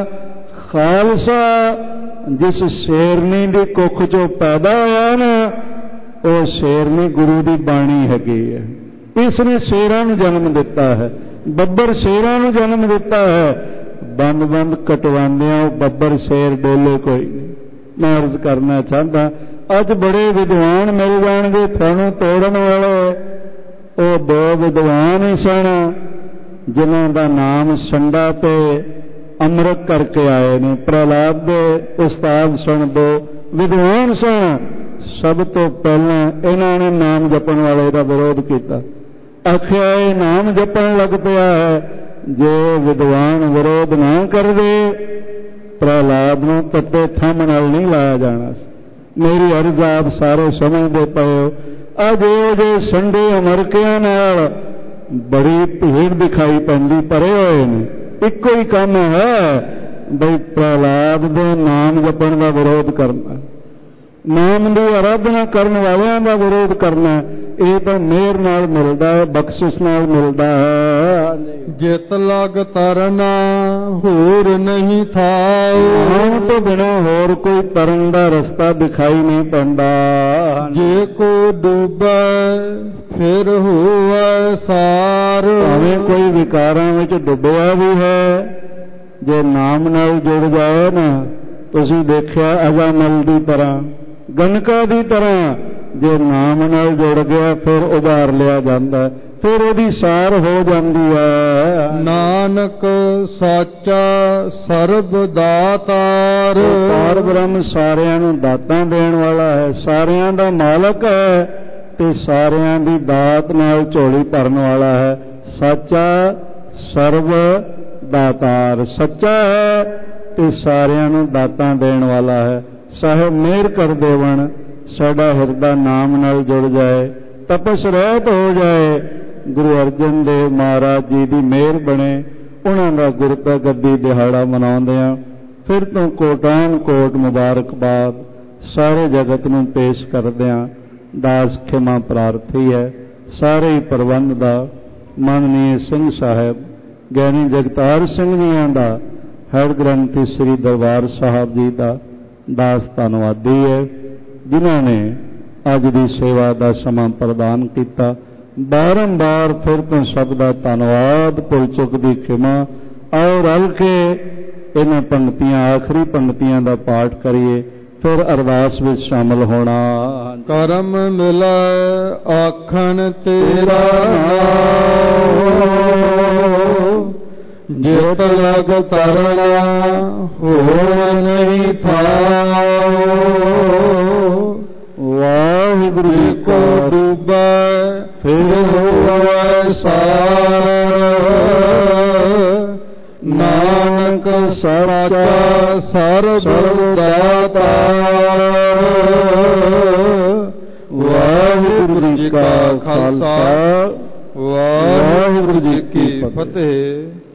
ਖਾਲਸਾ ਜਿਸ ਸ਼ੇਰਨੀ ਦੀ ਕੁੱਖ ਚੋਂ ਪੈਦਾ ਹੋਇਆ ਨਾ, ਉਹ ਸ਼ੇਰਨੀ ਗੁਰੂ ਦੀ ਬਾਣੀ ਹੈਗੀ ਹੈ। ਇਸ ਨੇ ਸ਼ੇਰਾਂ ਨੂੰ ਜਨਮ ਦਿੱਤਾ ਹੈ, ਬੱਬਰ ਸ਼ੇਰਾਂ ਨੂੰ ਜਨਮ ਦਿੱਤਾ ਹੈ। ਬੰਦ ਕਟਵਾਉਂਦਿਆਂ ਉਹ ਬੱਬਰ ਸ਼ੇਰ ਡੋਲੇ ਕੋਈ ਨਹੀਂ। ਮੈਂ ਅਰਜ਼ ਕਰਨਾ ਚਾਹੁੰਦਾ, ਅੱਜ ਬੜੇ ਵਿਦਵਾਨ ਮਿਲ ਜਾਣਗੇ ਤੁਹਾਨੂੰ ਤੋੜਨ ਵਾਲੇ, ਉਹ 2 ਵਿਦਵਾਨ ਹੀ ਸਨ ਜਿਨ੍ਹਾਂ ਦਾ ਨਾਮ ਸੰਡਾ ਤੇ ਅੰਮ੍ਰਿਤ ਕਰਕੇ ਆਏ ਨੇ। ਪ੍ਰਹਿਲਾਦ ਦੇ ਉਸਤਾਦ ਸਨ 2 ਵਿਦਵਾਨ ਸਨ। ਸਭ ਤੋਂ ਪਹਿਲਾਂ ਇਹਨਾਂ ਨੇ ਨਾਮ ਜਪਣ ਵਾਲੇ ਦਾ ਵਿਰੋਧ ਕੀਤਾ, ਆਖਿਆ ਇਹ ਨਾਮ ਜਪਣ ਲੱਗ ਪਿਆ ਹੈ। ਜੇ ਵਿਦਵਾਨ ਵਿਰੋਧ ਨਾ ਕਰਦੇ, ਪ੍ਰਹਿਲਾਦ ਨੂੰ ਤੱਤੇ ਥੰਮ ਨਾਲ ਨਹੀਂ ਲਾਇਆ ਜਾਣਾ ਸੀ। ਮੇਰੀ ਅਰਜ਼ ਆਪ ਸਾਰੇ ਸਮਝਦੇ ਪਏ ਹੋ। ਅੱਜ ਉਹ ਜੇ ਸੰਡੇ ਅਮਰੀਕਿਆਂ ਨਾਲ ਬੜੀ ਭੀੜ ਦਿਖਾਈ ਪੈਂਦੀ, ਭਰੇ ਹੋਏ ਨੇ। ਇੱਕੋ ਹੀ ਕੰਮ ਹੈ ਬਈ ਪ੍ਰਹਿਲਾਦ ਦੇ ਨਾਮ ਜਪਣ ਦਾ ਵਿਰੋਧ ਕਰਨਾ, ਨਾਮ ਦੀ ਆਰਾਧਨਾ ਕਰਨ ਵਾਲਿਆਂ ਦਾ ਵਿਰੋਧ ਕਰਨਾ। ਇਹ ਤਾਂ ਮਿਹਰ ਨਾਲ ਮਿਲਦਾ ਹੈ, ਬਖਸ਼ਿਸ਼ ਨਾਲ ਮਿਲਦਾ ਹੈ।
ਜਿਤ ਲਗ ਤਰਨਾ ਹੋਰ ਨਹੀਂ ਥਾਉ,
ਨਾਮ ਤੋਂ ਬਿਨਾਂ ਹੋਰ ਕੋਈ ਤਰਨ ਦਾ ਰਸਤਾ ਦਿਖਾਈ ਨਹੀਂ ਪੈਂਦਾ।
ਜੇ ਕੋ ਡੁੱਬੈ ਫਿਰ ਹੋਵੈ ਸਾਰ,
ਭਾਵੇਂ ਕੋਈ ਵਿਕਾਰਾਂ ਵਿੱਚ ਡੁੱਬਿਆ ਵੀ ਹੈ, ਜੇ ਨਾਮ ਨਾਲ ਜੁੜ ਜਾਏ ਨਾ, ਤੁਸੀਂ ਦੇਖਿਆ ਅਜਾਮਲ ਦੀ ਤਰ੍ਹਾਂ, ਗਨਕਾ ਦੀ ਤਰ੍ਹਾਂ, ਜੇ ਨਾਮ ਨਾਲ ਜੁੜ ਗਿਆ ਫਿਰ ਉਭਾਰ ਲਿਆ ਜਾਂਦਾ, ਫਿਰ ਉਹਦੀ ਸਾਰ ਹੋ ਜਾਂਦੀ ਹੈ।
ਨਾਨਕ ਸਾਚਾ ਸਰਬ ਦਾਤਾਰ,
ਪਾਰ ਬ੍ਰਹਮ ਸਾਰਿਆਂ ਨੂੰ ਦਾਤਾਂ ਦੇਣ ਵਾਲਾ ਹੈ, ਸਾਰਿਆਂ ਦਾ ਮਾਲਕ ਹੈ ਤੇ ਸਾਰਿਆਂ ਦੀ ਦਾਤ ਨਾਲ ਝੋਲੀ ਭਰਨ ਵਾਲਾ ਹੈ। ਸਾਚਾ ਸਰਬ ਦਾਤਾਰ, ਸੱਚਾ ਹੈ ਤੇ ਸਾਰਿਆਂ ਨੂੰ ਦਾਤਾਂ ਦੇਣ ਵਾਲਾ ਹੈ। ਸਾਹਿਬ ਮਿਹਰ ਕਰ ਦੇਵਣ, ਸਾਡਾ ਹਿਰਦਾ ਨਾਮ ਨਾਲ ਜੁੜ ਜਾਏ, ਤਪਸ ਰਹਿਤ ਹੋ ਜਾਏ, ਗੁਰੂ ਅਰਜਨ ਦੇਵ ਮਹਾਰਾਜ ਜੀ ਦੀ ਮਿਹਰ ਬਣੇ। ਉਹਨਾਂ ਦਾ ਗੁਰਤਾ ਗੱਦੀ ਦਿਹਾੜਾ ਮਨਾਉਂਦਿਆਂ ਫਿਰ ਤੋਂ ਕੋਟਾਨ ਕੋਟ ਮੁਬਾਰਕਬਾਦ ਸਾਰੇ ਜਗਤ ਨੂੰ ਪੇਸ਼ ਕਰਦਿਆਂ ਦਾਸ ਖਿਮਾ ਪ੍ਰਾਰਥੀ ਹੈ। ਸਾਰੇ ਹੀ ਪ੍ਰਬੰਧ ਦਾ ਮਾਨਨੀय ਸਿੰਘ ਸਾਹਿਬ ਗਿਆਨੀ ਜਗਤਾਰ ਸਿੰਘ ਜੀਆਂ ਦਾ, ਹੈਡ ਗ੍ਰੰਥੀ ਸ੍ਰੀ ਦਰਬਾਰ ਸਾਹਿਬ ਜੀ ਦਾ ਦਾਸ ਧੰਨਵਾਦੀ ਹੈ, ਜਿਨ੍ਹਾਂ ਨੇ ਅੱਜ ਦੀ ਸੇਵਾ ਦਾ ਸਮਾਂ ਪ੍ਰਦਾਨ ਕੀਤਾ। ਬਾਰੰਬਾਰ ਫਿਰ ਤੋਂ ਸਭ ਦਾ ਧੰਨਵਾਦ, ਭੁੱਲ ਚੁੱਕ ਦੀ ਖਿਮਾ। ਆਓ ਰਲ ਕੇ ਇਹਨਾਂ ਪੰਕਤੀਆਂ, ਆਖਰੀ ਪੰਕਤੀਆਂ ਦਾ ਪਾਠ ਕਰੀਏ, ਫਿਰ ਅਰਦਾਸ ਵਿੱਚ ਸ਼ਾਮਲ ਹੋਣਾ।
ਕਰਮ ਮਿਲੈ ਆਖਣ ਤੇਰਾ ਨਾਮ, ਜਿਤ ਲਗ ਤਰਨਾ ਹੋਰ ਨਹੀਂ ਥਾਉ।
ਵਾਹਿਗੁਰੂ ਜੀ
ਕੋ ਡੁੱਬੈ ਫਿਰ ਹੋਵੈ ਸਾਰ, ਨਾਨਕ ਸਾਚਾ ਸਰਬ ਦਾਤਾਰ। ਵਾਹਿਗੁਰੂ ਜੀ ਕਾ ਖਾਲਸਾ, ਵਾਹਿਗੁਰੂ ਜੀ ਕੀ ਫਤਿਹ।